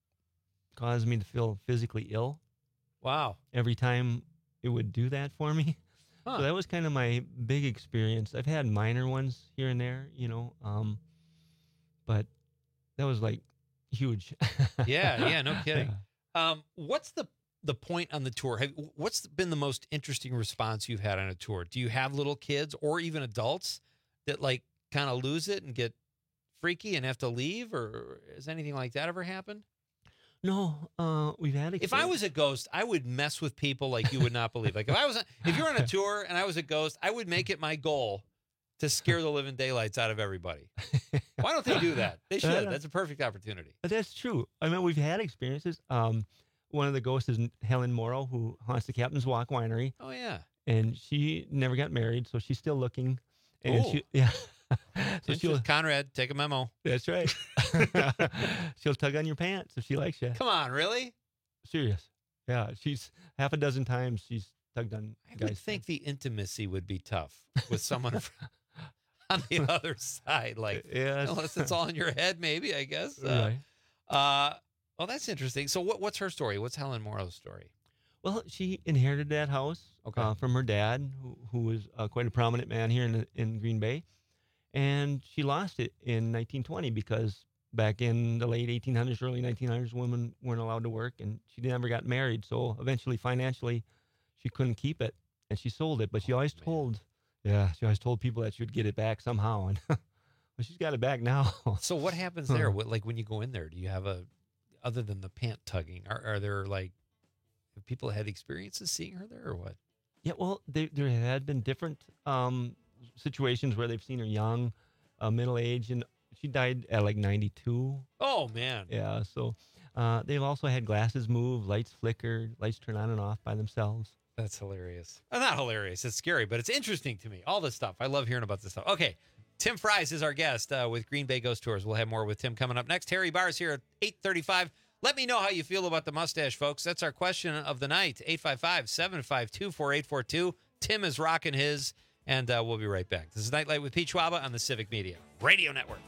caused me to feel physically ill Wow. every time it would do that for me. Huh. So that was kind of my big experience. I've had minor ones here and there, you know, um, but that was like huge. Yeah, yeah, no kidding. Yeah. Um, what's the the point on the tour? Have, what's been the most interesting response you've had on a tour? Do you have little kids or even adults that like kind of lose it and get freaky and have to leave, or has anything like that ever happened? No, uh, we've had. If I was a ghost, I would mess with people like you would not believe. Like if I was, on, if you're on a tour and I was a ghost, I would make it my goal to scare the living daylights out of everybody. Why don't they do that? They should. That's a perfect opportunity. But that's true. I mean, we've had experiences. Um, one of the ghosts is Helen Morrow, who haunts the Captain's Walk Winery. Oh yeah. And she never got married, so she's still looking. And Ooh. she, yeah. So Interest- she'll, Conrad, take a memo. that's right. She'll tug on your pants if she likes you. Come on, really? Serious. Yeah, she's half a dozen times she's tugged on I guys. would think the intimacy would be tough with someone on the other side. Like, Yeah, it's- unless it's all in your head, maybe, I guess. Uh, Right. uh, well, that's interesting. So, what, what's her story? What's Helen Morrow's story? Well, she inherited that house Okay. uh, from her dad, who, who was uh, quite a prominent man here in the, in Green Bay, and she lost it in nineteen twenty because back in the late eighteen hundreds, early nineteen hundreds, women weren't allowed to work, and she never got married. So eventually, financially, she couldn't keep it, and she sold it. But she always told, yeah, she always told people that she would get it back somehow, and well, she's got it back now. So, what happens there? What, like, when you go in there, do you have a, other than the pant tugging, are, are there like, have people had experiences seeing her there or what? Yeah, well, there there had been different um, situations where they've seen her young, uh, middle age, and she died at like ninety-two. Oh, man. Yeah, so uh, they've also had glasses move, lights flickered, lights turn on and off by themselves. That's hilarious. Uh, not hilarious. It's scary, but it's interesting to me. All this stuff. I love hearing about this stuff. Okay. Tim Fries is our guest uh, with Green Bay Ghost Tours. We'll have more with Tim coming up next. Harry Barr is here at eight thirty-five. Let me know how you feel about the mustache, folks. That's our question of the night. eight five five, seven five two, four eight four two. Tim is rocking his, and uh, we'll be right back. This is Nightlight with Pete Schwaba on the Civic Media Radio Network.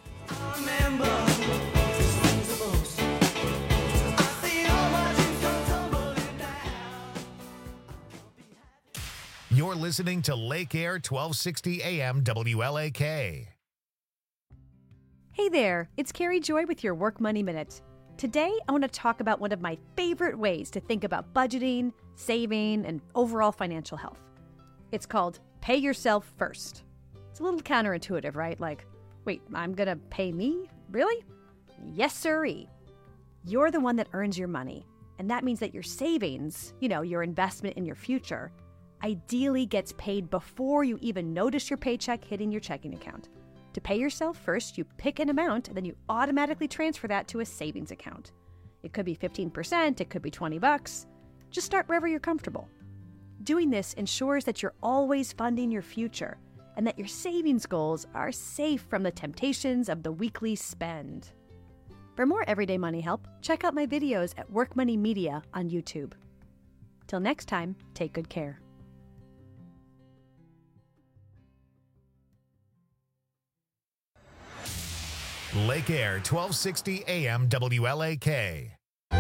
You're listening to Lake Air twelve sixty A M W L A K. Hey there, it's Carrie Joy with your Work Money Minute. Today, I want to talk about one of my favorite ways to think about budgeting, saving, and overall financial health. It's called Pay Yourself First. It's a little counterintuitive, right? Like, wait, I'm going to pay me? Really? Yes, sirree. You're the one that earns your money, and that means that your savings, you know, your investment in your future, ideally gets paid before you even notice your paycheck hitting your checking account. To pay yourself first, you pick an amount, and then you automatically transfer that to a savings account. It could be fifteen percent, it could be twenty bucks. Just start wherever you're comfortable. Doing this ensures that you're always funding your future and that your savings goals are safe from the temptations of the weekly spend. For more everyday money help, check out my videos at Work Money Media on YouTube. Till next time, take good care. Lake Air, twelve sixty A M W L A K.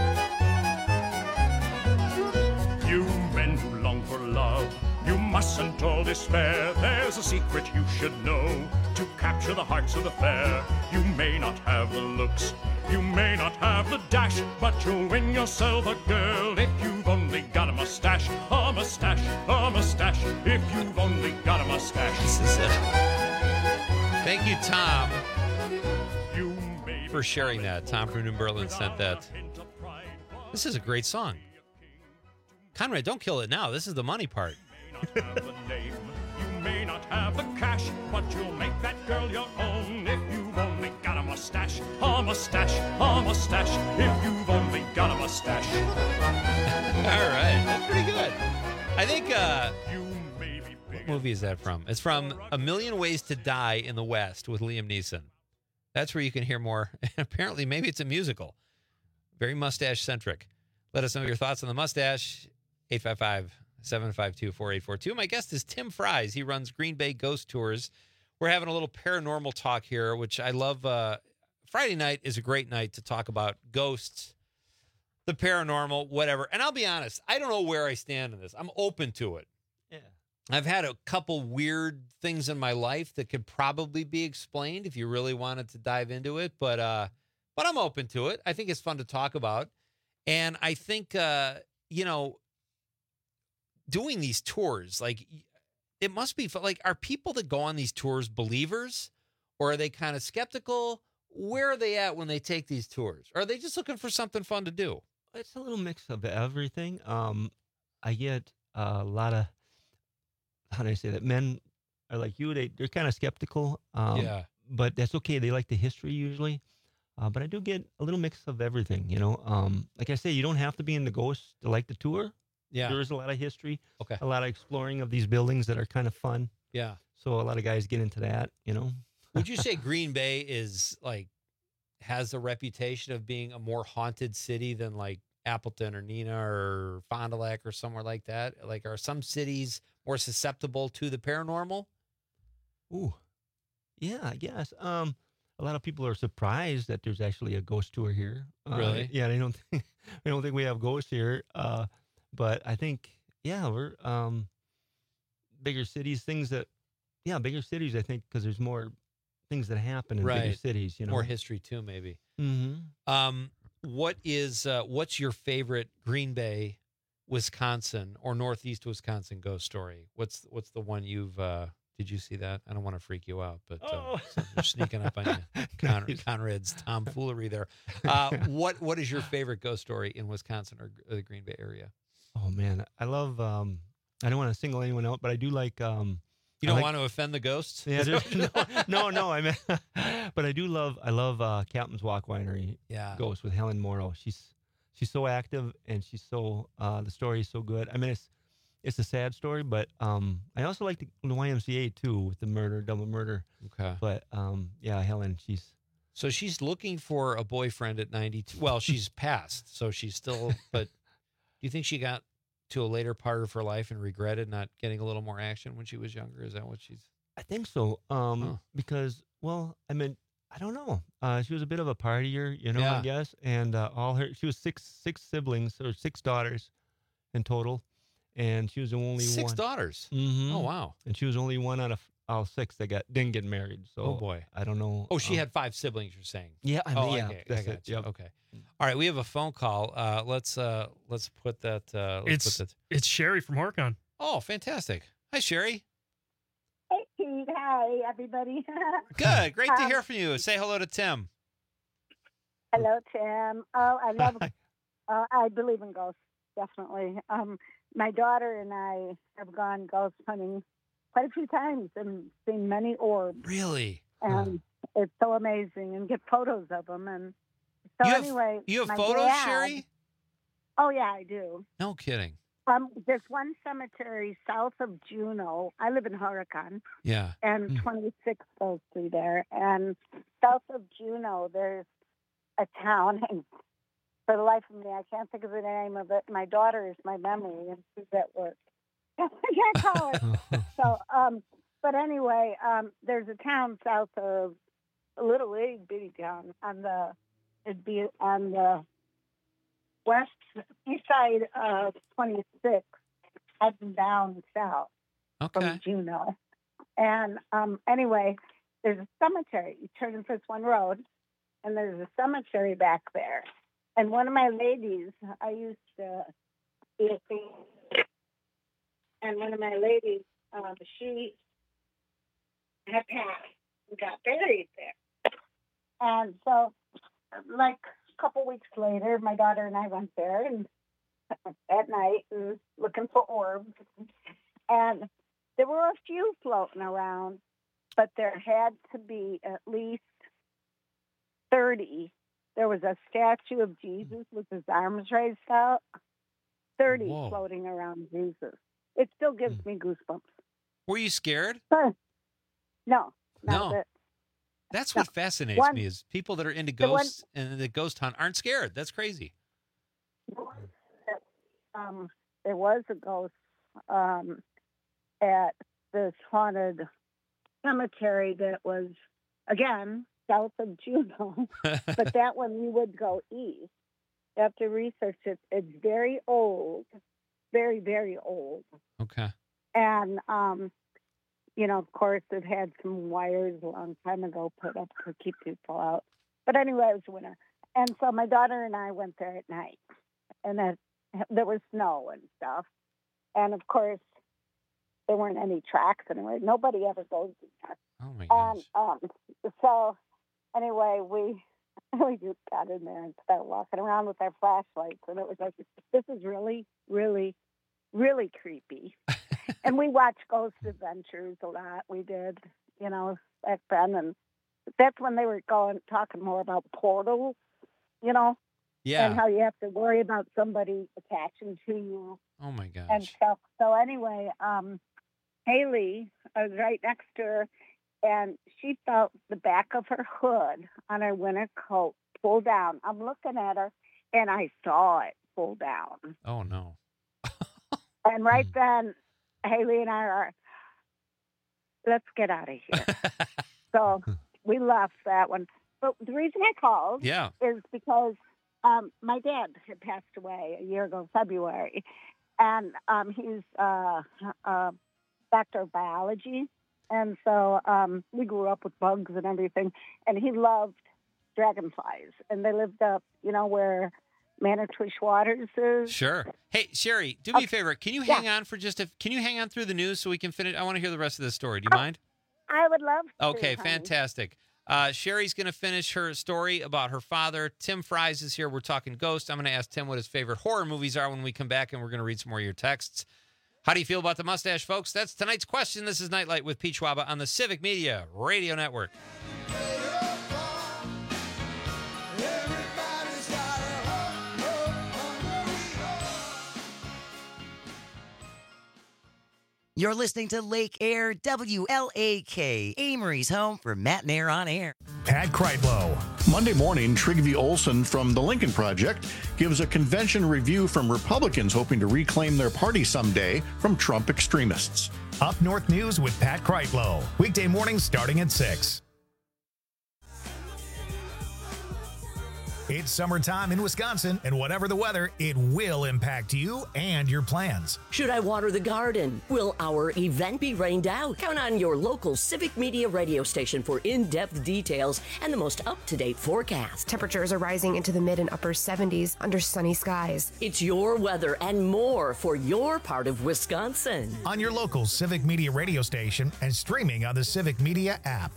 You men who long for love, you mustn't all despair. There's a secret you should know to capture the hearts of the fair. You may not have the looks, you may not have the dash, but you'll win yourself a girl if you've only got a mustache, a mustache, a mustache, if you've only got a mustache. This is it. Thank you, Tom, for sharing that. Tom from New Berlin sent that. This is a great song. Conrad, don't kill it now. This is the money part. You may not have the cash, but you'll make that girl your own if you've only got a mustache, a mustache, a mustache, if you've only got a mustache. All right, that's pretty good. I think, uh, what movie is that from? It's from A Million Ways to Die in the West with Liam Neeson. That's where you can hear more. Apparently, maybe it's a musical. Very mustache-centric. Let us know your thoughts on the mustache. eight five five, seven five two, four eight four two. My guest is Tim Fries. He runs Green Bay Ghost Tours. We're having a little paranormal talk here, which I love. Uh, Friday night is a great night to talk about ghosts, the paranormal, whatever. And I'll be honest, I don't know where I stand in this. I'm open to it. Yeah. I've had a couple weird things in my life that could probably be explained if you really wanted to dive into it, but uh, but I'm open to it. I think it's fun to talk about, and I think uh, you know, doing these tours, like it must be like, are people that go on these tours believers, or are they kind of skeptical? Where are they at when they take these tours? Or are they just looking for something fun to do? It's a little mix of everything. Um, I get a lot of, how do I say that? Men are like you, they, they're kind of skeptical. Um, Yeah. But that's okay. They like the history usually. Uh, but I do get a little mix of everything, you know. Um, like I say, you don't have to be in the ghosts to like the tour. Yeah. There is a lot of history. Okay. A lot of exploring of these buildings that are kind of fun. Yeah. So a lot of guys get into that, you know. Would you say Green Bay is like, has a reputation of being a more haunted city than like Appleton or Neenah or Fond du Lac or somewhere like that? Like, are some cities more susceptible to the paranormal? Ooh, yeah, I guess. Um, a lot of people are surprised that there's actually a ghost tour here. Uh, Really? Yeah, they don't think they don't think we have ghosts here. Uh, but I think, yeah, we're um, bigger cities. Things that, yeah, bigger cities. I think because there's more things that happen in bigger Right. cities. You know, More history too, maybe. Mm-hmm. Um, what is uh, what's your favorite Green Bay, Wisconsin, or Northeast Wisconsin ghost story? What's what's the one you've? Uh, did you see that? I don't want to freak you out, but uh, Oh. you're sneaking up on you, Con- Conrad's tomfoolery there. Uh, what what is your favorite ghost story in Wisconsin or uh, the Green Bay area? Oh man, I love. Um, I don't want to single anyone out, but I do like. Um, You I don't like- want to offend the ghosts? Yeah, there's- no, no, no. I mean, but I do love. I love uh, Captain's Walk Winery. Yeah. Ghost with Helen Morrow. She's she's so active and she's so. Uh, the story is so good. I mean, it's it's a sad story, but um, I also like the, the Y M C A too with the murder, double murder. Okay. But um, yeah, Helen. She's So she's looking for a boyfriend at ninety-two. Well, she's passed, so she's still. But do you think she got to a later part of her life and regretted not getting a little more action when she was younger? Is that what she's? I think so. Um, Huh. because well, I mean, I don't know. Uh, she was a bit of a partier, you know, Yeah. I guess, and uh, all her she was six six siblings or six daughters in total, and she was the only Six one. daughters. Mhm. Oh wow. And she was only one out of all six that got didn't get married. So Oh, boy. I don't know. Oh, she um, had five siblings, you're saying? Yeah, I mean, oh, yeah, okay, I that's got it, you. yep. Okay. All right, we have a phone call. Uh, let's uh, let's put that. Uh, let's It's put that. it's Sherry from Horcon. Oh, fantastic! Hi, Sherry. Hey, Pete. Hi, everybody. Good. Great to Um, hear from you. Say hello to Tim. Hello, Tim. Oh, I love. uh, I believe in ghosts, definitely. Um, my daughter and I have gone ghost hunting quite a few times and seen many orbs. Really? And it's so amazing, and get photos of them. And so You have- anyway, you have my photos, dad- Sherry? Oh yeah, I do. No kidding. Um, there's one cemetery south of Juneau. I live in Horicon. Yeah. And twenty-six goes through there. And south of Juneau, there's a town, and for the life of me, I can't think of the name of it. My daughter is my memory, and she's at work. I can't call it. so, um, but anyway, um, there's a town south of a little itty bitty town on the it'd be on the west east side of twenty-six, heading down south Okay. from Juneau. And um, anyway, there's a cemetery. You turn in this one road, and there's a cemetery back there. And one of my ladies, I used to be a thing, and one of my ladies, um, she had passed and got buried there. And so, like a couple weeks later, my daughter and I went there and at night and looking for orbs. And there were a few floating around, but there had to be at least thirty. There was a statue of Jesus with his arms raised out. thirty Whoa. floating around Jesus. It still gives me goosebumps. Were you scared? Huh. No. No. Not that- That's what fascinates One- me is people that are into the one- ghosts and the ghost hunt aren't scared. That's crazy. um, there was a ghost um, at this haunted cemetery that was, again, south of Juneau. But that one you would go east. You have to research it. It's very old, very, very old. Okay. And, um, you know, of course, it had some wires a long time ago put up to keep people out. But anyway, it was winter. And so my daughter and I went there at night. And it, there was snow and stuff. And, of course, there weren't any tracks anywhere. Nobody ever goes there. Oh, my And um, so, anyway, we we just got in there and started walking around with our flashlights. And it was like, this is really, really, really creepy. And we watched Ghost Adventures a lot. We did, you know, back then. And that's when they were going talking more about portals, you know, Yeah. and how you have to worry about somebody attaching to you Oh, my gosh. and stuff. So anyway, um, Haley, I was right next to her, and she felt the back of her hood on her winter coat pull down. I'm looking at her, and I saw it pull down. Oh, no. And right then, Haley and I are, let's get out of here. So we left that one. But the reason I called Yeah. is because um, my dad had passed away a year ago, February, and um, he's uh, a doctor of biology. And so um, we grew up with bugs and everything, and he loved dragonflies. And they lived up, you know, where Manitouche Waters is. Sure. Hey, Sherry, do me a favor. Can you hang on for just a, can you hang on through the news so we can finish? I want to hear the rest of this story. Do you mind? I would love to. Okay, honey. fantastic. Uh, Sherry's going to finish her story about her father. Tim Fries is here. We're talking ghosts. I'm going to ask Tim what his favorite horror movies are when we come back, and we're going to read some more of your texts. How do you feel about the mustache, folks? That's tonight's question. This is Nightlight with Pete Schwaba on the Civic Media Radio Network. You're listening to Lake Air, W L A K, Amory's home for Matt and Air on Air. Pat Kreitlow. Monday morning, Trygve Olsen from the Lincoln Project gives a convention review from Republicans hoping to reclaim their party someday from Trump extremists. Up North News with Pat Kreitlow. Weekday mornings starting at six. It's summertime in Wisconsin, and whatever the weather, it will impact you and your plans. Should I water the garden? Will our event be rained out? Count on your local Civic Media radio station for in-depth details and the most up-to-date forecast. Temperatures are rising into the mid and upper seventies under sunny skies. It's your weather and more for your part of Wisconsin. On your local Civic Media radio station and streaming on the Civic Media app.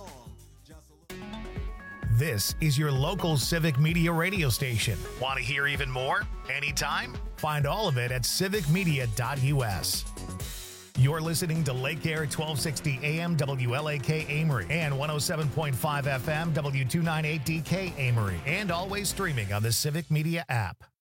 This is your local Civic Media radio station. Want to hear even more? Anytime? Find all of it at civic media dot u s. You're listening to Lake Air twelve sixty A M W L A K Amory and one oh seven point five F M W two ninety-eight D K Amory, and always streaming on the Civic Media app.